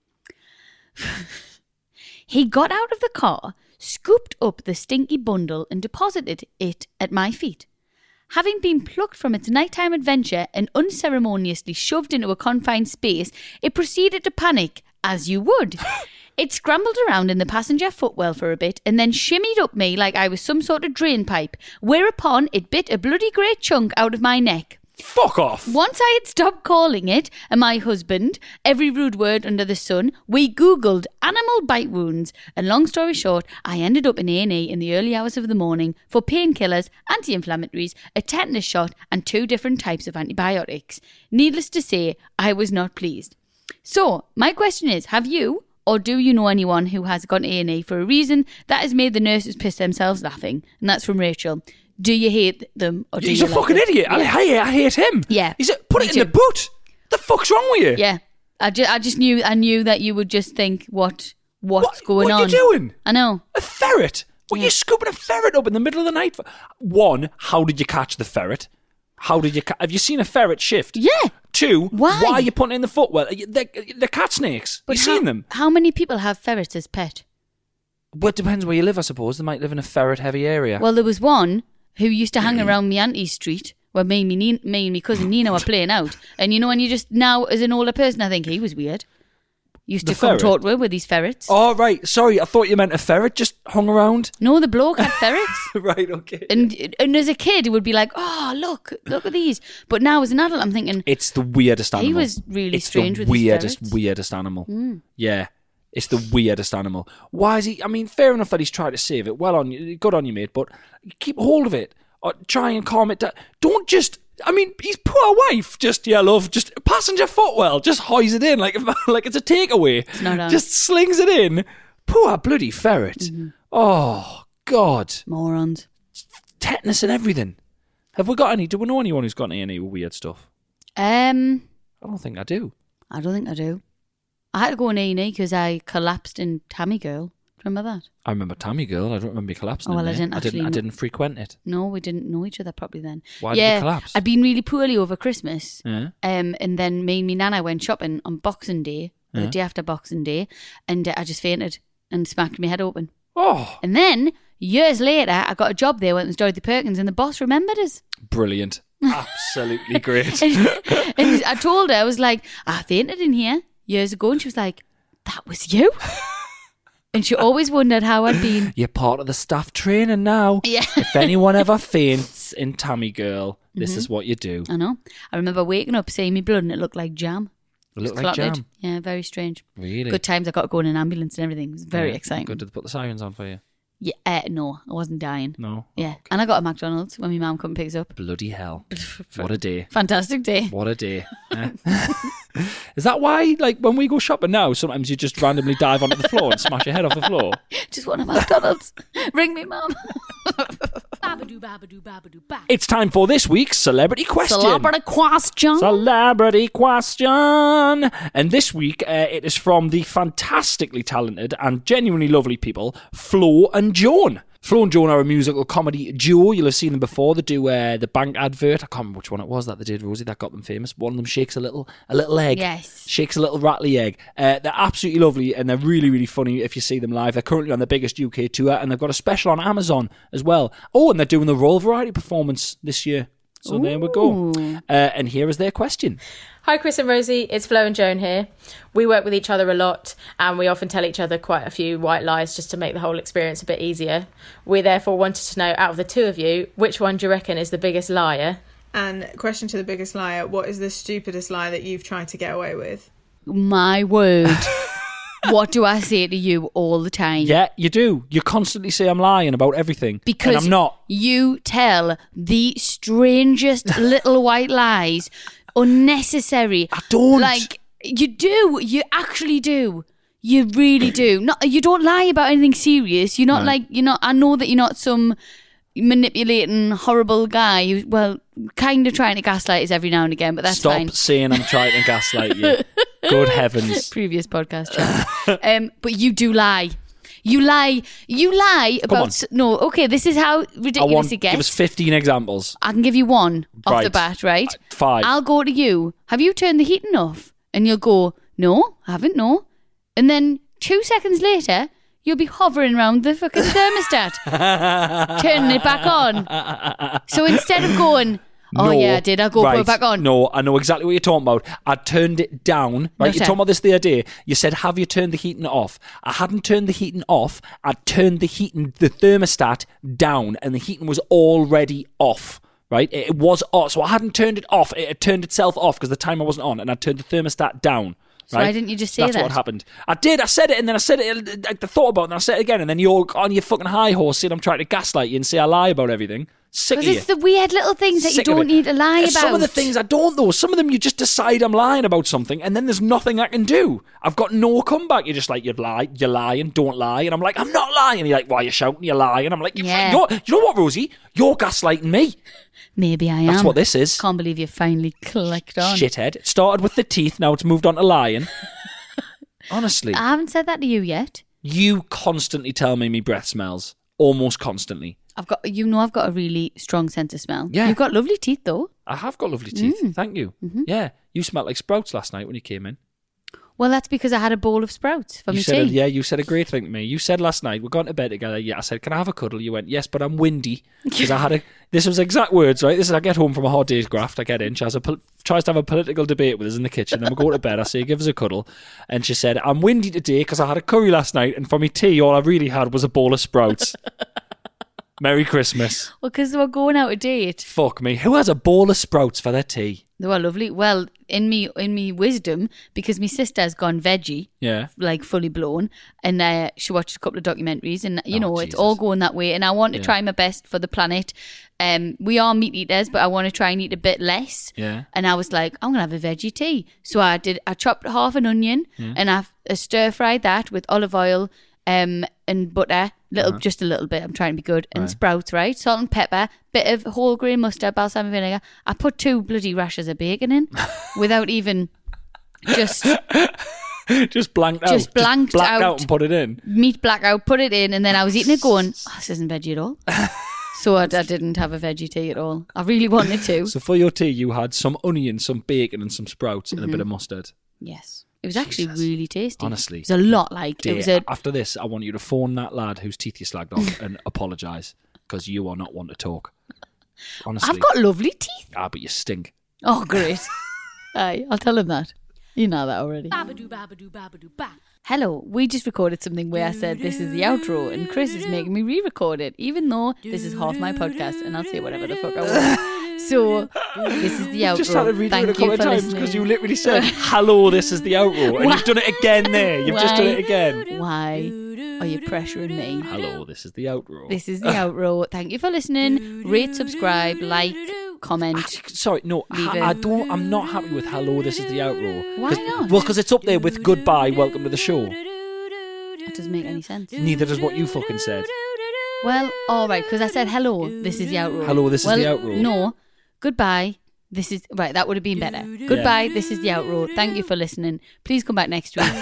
He got out of the car, scooped up the stinky bundle and deposited it at my feet. Having been plucked from its nighttime adventure and unceremoniously shoved into a confined space, it proceeded to panic, as you would. It scrambled around in the passenger footwell for a bit and then shimmied up me like I was some sort of drain pipe, whereupon it bit a bloody great chunk out of my neck. Fuck off. Once I had stopped calling it and my husband every rude word under the sun, we Googled animal bite wounds, and long story short, I ended up in A&E in the early hours of the morning for painkillers, anti-inflammatories, a tetanus shot and 2 different types of antibiotics. Needless to say, I was not pleased. So, my question is, have you or do you know anyone who has gone to A&E for a reason that has made the nurses piss themselves laughing? And that's from Rachel. Do you hate them or do He's you a like fucking it? idiot. Yeah. I hate him. Yeah. Put Me it in the too. boot. The fuck's wrong with you? Yeah. I just knew that you would just think what's going on. What are you doing? I know. A ferret? What are you scooping a ferret up in the middle of the night for? 1, how did you catch the ferret? Have you seen a ferret shift? Yeah. 2, Why? are you putting it in the footwell? They're cat snakes. But you seen them? How many people have ferrets as pet? Well, it depends where you live, I suppose. They might live in a ferret-heavy area. Well, there was one who used to hang around my auntie's street where me and my cousin Nina were playing out. And you know, when you just now, as an older person, I think he was weird. Used to The come ferret? talk to her with these ferrets. Oh, right. Sorry, I thought you meant a ferret just hung around. No, the bloke had ferrets. Right, okay. And as a kid, it would be like, oh, look at these. But now as an adult, I'm thinking, It's the weirdest animal. he was really It's strange the with his ferrets. weirdest animal. Yeah. It's the weirdest animal. Why is he... I mean, fair enough that he's trying to save it. Well on you. Good on you, mate. But keep hold of it. Or try and calm it down. Don't just... I mean, his poor wife just, love, just passenger footwell, just hoys it in like it's a takeaway. It's not on. Just slings it in. Poor bloody ferret. Mm-hmm. Oh, God. Morons. Tetanus and everything. Have we got any... Do we know anyone who's got any weird stuff? I don't think I do. I don't think I do. I had to go in A&E because I collapsed in Tammy Girl. Do you remember that? I remember Tammy Girl. I don't remember you collapsing. Oh, well, in I there. didn't actually I know- didn't frequent it. No, we didn't know each other properly then. Why did you collapse? I'd been really poorly over Christmas. Yeah. And then me and my nana went shopping on Boxing Day, or the day after Boxing Day, and I just fainted and smacked my head open. Oh, And then, years later, I got a job there when it was Dorothy Perkins, and the boss remembered us. brilliant. Absolutely great. And I told her, I was like, I fainted in here years ago, and she was like, that was you? And she always wondered how I'd been. You're part of the staff training now. Yeah. If anyone ever faints in Tammy Girl, this Mm-hmm. is what you do. I know. I remember waking up, seeing me blood, and it looked like jam. It looked Just like clotted. jam. Yeah, very strange. Really? Good times. I got to go in an ambulance and everything. It was very Yeah. exciting. Good. Did they put the sirens on for you? Yeah, no, I wasn't dying. No. Yeah, and I got a McDonald's when my mum come and pick us up. Bloody hell. What a day. Fantastic day. What a day. Eh? Is that why, like, when we go shopping now, sometimes you just randomly dive onto the floor and smash your head off the floor? Just want a McDonald's. Ring me, mum. Babadoo, babadoo, babadoo, ba. It's time for this week's Celebrity Question. Celebrity question. Celebrity Question. And this week, it is from the fantastically talented and genuinely lovely people, Flo and Joan. Flo and Joan are a musical comedy duo. You'll have seen them before. They do the bank advert. I can't remember which one it was that they did, Rosie, that got them famous. One of them shakes a little egg. Yes. Shakes a little rattly egg. They're absolutely lovely and they're really, really funny if you see them live. They're currently on their biggest UK tour and they've got a special on Amazon as well. Oh, and they're doing the Royal Variety performance this year. So there we go. And here is their question. Hi Chris and Rosie, it's Flo and Joan here. We work with each other a lot and we often tell each other quite a few white lies just to make the whole experience a bit easier. We therefore wanted to know, out of the two of you, which one do you reckon is the biggest liar? And question to the biggest liar, what is the stupidest lie that you've tried to get away with? My word. What do I say to you all the time? Yeah, you do. You constantly say I'm lying about everything. Because and I'm not. You tell the strangest little white lies, unnecessary. I don't. Like, you do. You actually do. You really do. Not. You don't lie about anything serious. You're not Right. like, you're not, I know that you're not some manipulating, horrible guy who, well, kind of trying to gaslight us every now and again, but that's Stop fine. saying I'm trying to gaslight you. Good heavens. Previous podcast chat. But you do lie. You lie about... No, okay, this is how ridiculous it gets. Give us 15 examples. I can give you one off the Right. bat, right? 5. I'll go to you. Have you turned the heating off? And you'll go, no, I haven't, no. And then 2 seconds later, you'll be hovering around the fucking thermostat, turning it back on. So instead of going, oh yeah, I did, I'll go put it back on. No, I know exactly what you're talking about. I turned it down. Right, you're talking about this the other day. You said, have you turned the heating off? I hadn't turned the heating off. I turned the thermostat down, and the heating was already off. Right, it was off, so I hadn't turned it off. It had turned itself off because the timer wasn't on, and I turned the thermostat down. So why didn't you just say That's that? what happened. I did. I said it, and then I said it. I thought about it, and I said it again, and then you're on your fucking high horse saying I'm trying to gaslight you and say I lie about everything. Sick of Because you. it's the weird little things that you Sick of don't it. need to lie about. Some of the things I don't though. Some of them you just decide I'm lying about something, and then there's nothing I can do. I've got no comeback. You're just like, you're lying, don't lie. And I'm like, I'm not lying. And you're like, why are you shouting? You're lying. I'm like, Yeah. you know what, Rosie? You're gaslighting me. Maybe I am. That's what this is. Can't believe you finally clicked on. Shithead. It started with the teeth, now it's moved on to lying. Honestly. I haven't said that to you yet. You constantly tell me my breath smells. Almost constantly. I've got a really strong sense of smell. Yeah. You've got lovely teeth though. I have got lovely teeth. Thank you. Mm-hmm. Yeah. You smelled like sprouts last night when you came in. Well, that's because I had a bowl of sprouts for me tea. You said a great thing to me. You said last night, we're going to bed together. Yeah, I said, can I have a cuddle? You went, yes, but I'm windy. Because this was exact words, right? This is, I get home from a hard day's graft. I get in. She tries to have a political debate with us in the kitchen. Then we go to bed. I say, give us a cuddle. And she said, I'm windy today because I had a curry last night. And for me tea, all I really had was a bowl of sprouts. Merry Christmas. Well, because we're going out to date. Fuck me. Who has a bowl of sprouts for their tea? They were lovely. Well, in me wisdom, because my sister's gone veggie, Yeah. like fully blown, and she watched a couple of documentaries, and it's Jesus. all going that way. And I want to try my best for the planet. We are meat eaters, but I want to try and eat a bit less. Yeah. And I was like, I'm gonna have a veggie tea. So I chopped half an onion and I stir fried that with olive oil, and butter, just a little bit. I'm trying to be good, and sprouts, right? Salt and pepper, bit of whole grain mustard, balsamic vinegar. I put 2 bloody rashers of bacon in, without even just blanked out. Just blanked out. And put it in. Meat blackout. Put it in, and then I was eating it, going, this isn't veggie at all. So I didn't have a veggie tea at all. I really wanted to. So for your tea, you had some onion, some bacon, and some sprouts, and a bit of mustard. Yes. It was actually really tasty. Honestly. It was a lot like... Dear, it was after this, I want you to phone that lad whose teeth you slagged off and apologise, because you are not one to talk. Honestly. I've got lovely teeth. But you stink. Oh, great. Aye, I'll tell him that. You know that already. Babadoo, babadoo, babadoo, ba. Hello, we just recorded something where I said this is the outro, and Chris is making me re-record it, even though this is half my podcast, and I'll say whatever the fuck I want. So, this is the outro. Just had to read Thank it a couple you of for times listening. because you literally said, hello, this is the outro. And you've done it again there. You've just done it again. Why are you pressuring me? Hello, this is the outro. This is the outro. Thank you for listening. Rate, subscribe, like, comment. Sorry, no, Leave it. I'm not happy with hello, this is the outro. Why not? Well, because it's up there with goodbye, welcome to the show. That doesn't make any sense. Neither does what you fucking said. Well, all right, because I said hello, this is the outro. Hello, this is the outro. No, goodbye. This is right. That would have been better. Goodbye. This is the outro. Thank you for listening. Please come back next week.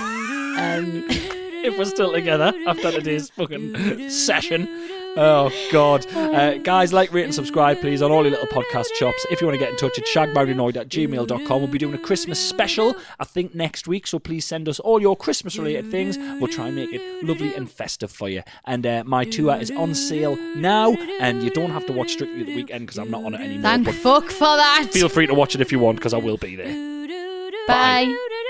If we're still together after today's fucking session. Oh, God. Guys, like, rate and subscribe, please, on all your little podcast shops. If you want to get in touch, it's shagmarriedanoid@gmail.com. We'll be doing a Christmas special, I think, next week, so please send us all your Christmas-related things. We'll try and make it lovely and festive for you. And my tour is on sale now, and you don't have to watch Strictly at the Weekend, because I'm not on it anymore. Thank but fuck for that. feel free to watch it if you want, because I will be there. Bye.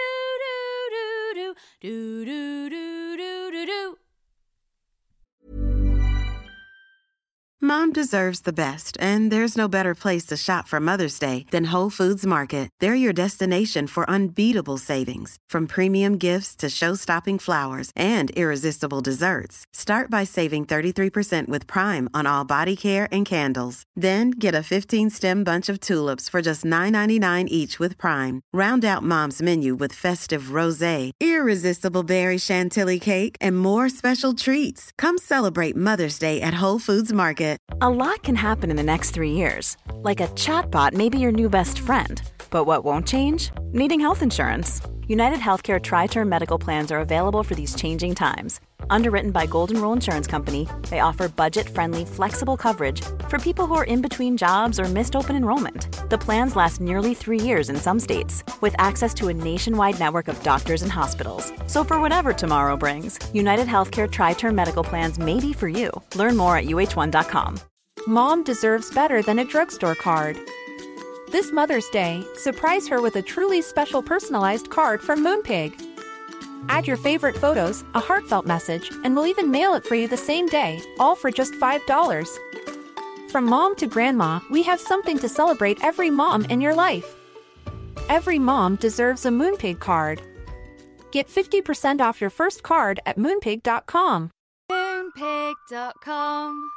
Mom deserves the best, and there's no better place to shop for Mother's Day than Whole Foods Market. They're your destination for unbeatable savings, from premium gifts to show-stopping flowers and irresistible desserts. Start by saving 33% with Prime on all body care and candles. Then get a 15-stem bunch of tulips for just $9.99 each with Prime. Round out Mom's menu with festive rosé, irresistible berry chantilly cake, and more special treats. Come celebrate Mother's Day at Whole Foods Market. A lot can happen in the next 3 years. Like a chatbot may be your new best friend. But what won't change? Needing health insurance. United Healthcare Tri-Term Medical Plans are available for these changing times. Underwritten by Golden Rule Insurance Company, they offer budget-friendly, flexible coverage for people who are in between jobs or missed open enrollment. The plans last nearly 3 years in some states, with access to a nationwide network of doctors and hospitals. So for whatever tomorrow brings, United Healthcare Tri-Term Medical Plans may be for you. Learn more at uh1.com. Mom deserves better than a drugstore card. This Mother's Day, surprise her with a truly special personalized card from Moonpig. Add your favorite photos, a heartfelt message, and we'll even mail it for you the same day, all for just $5. From mom to grandma, we have something to celebrate every mom in your life. Every mom deserves a Moonpig card. Get 50% off your first card at moonpig.com. Moonpig.com.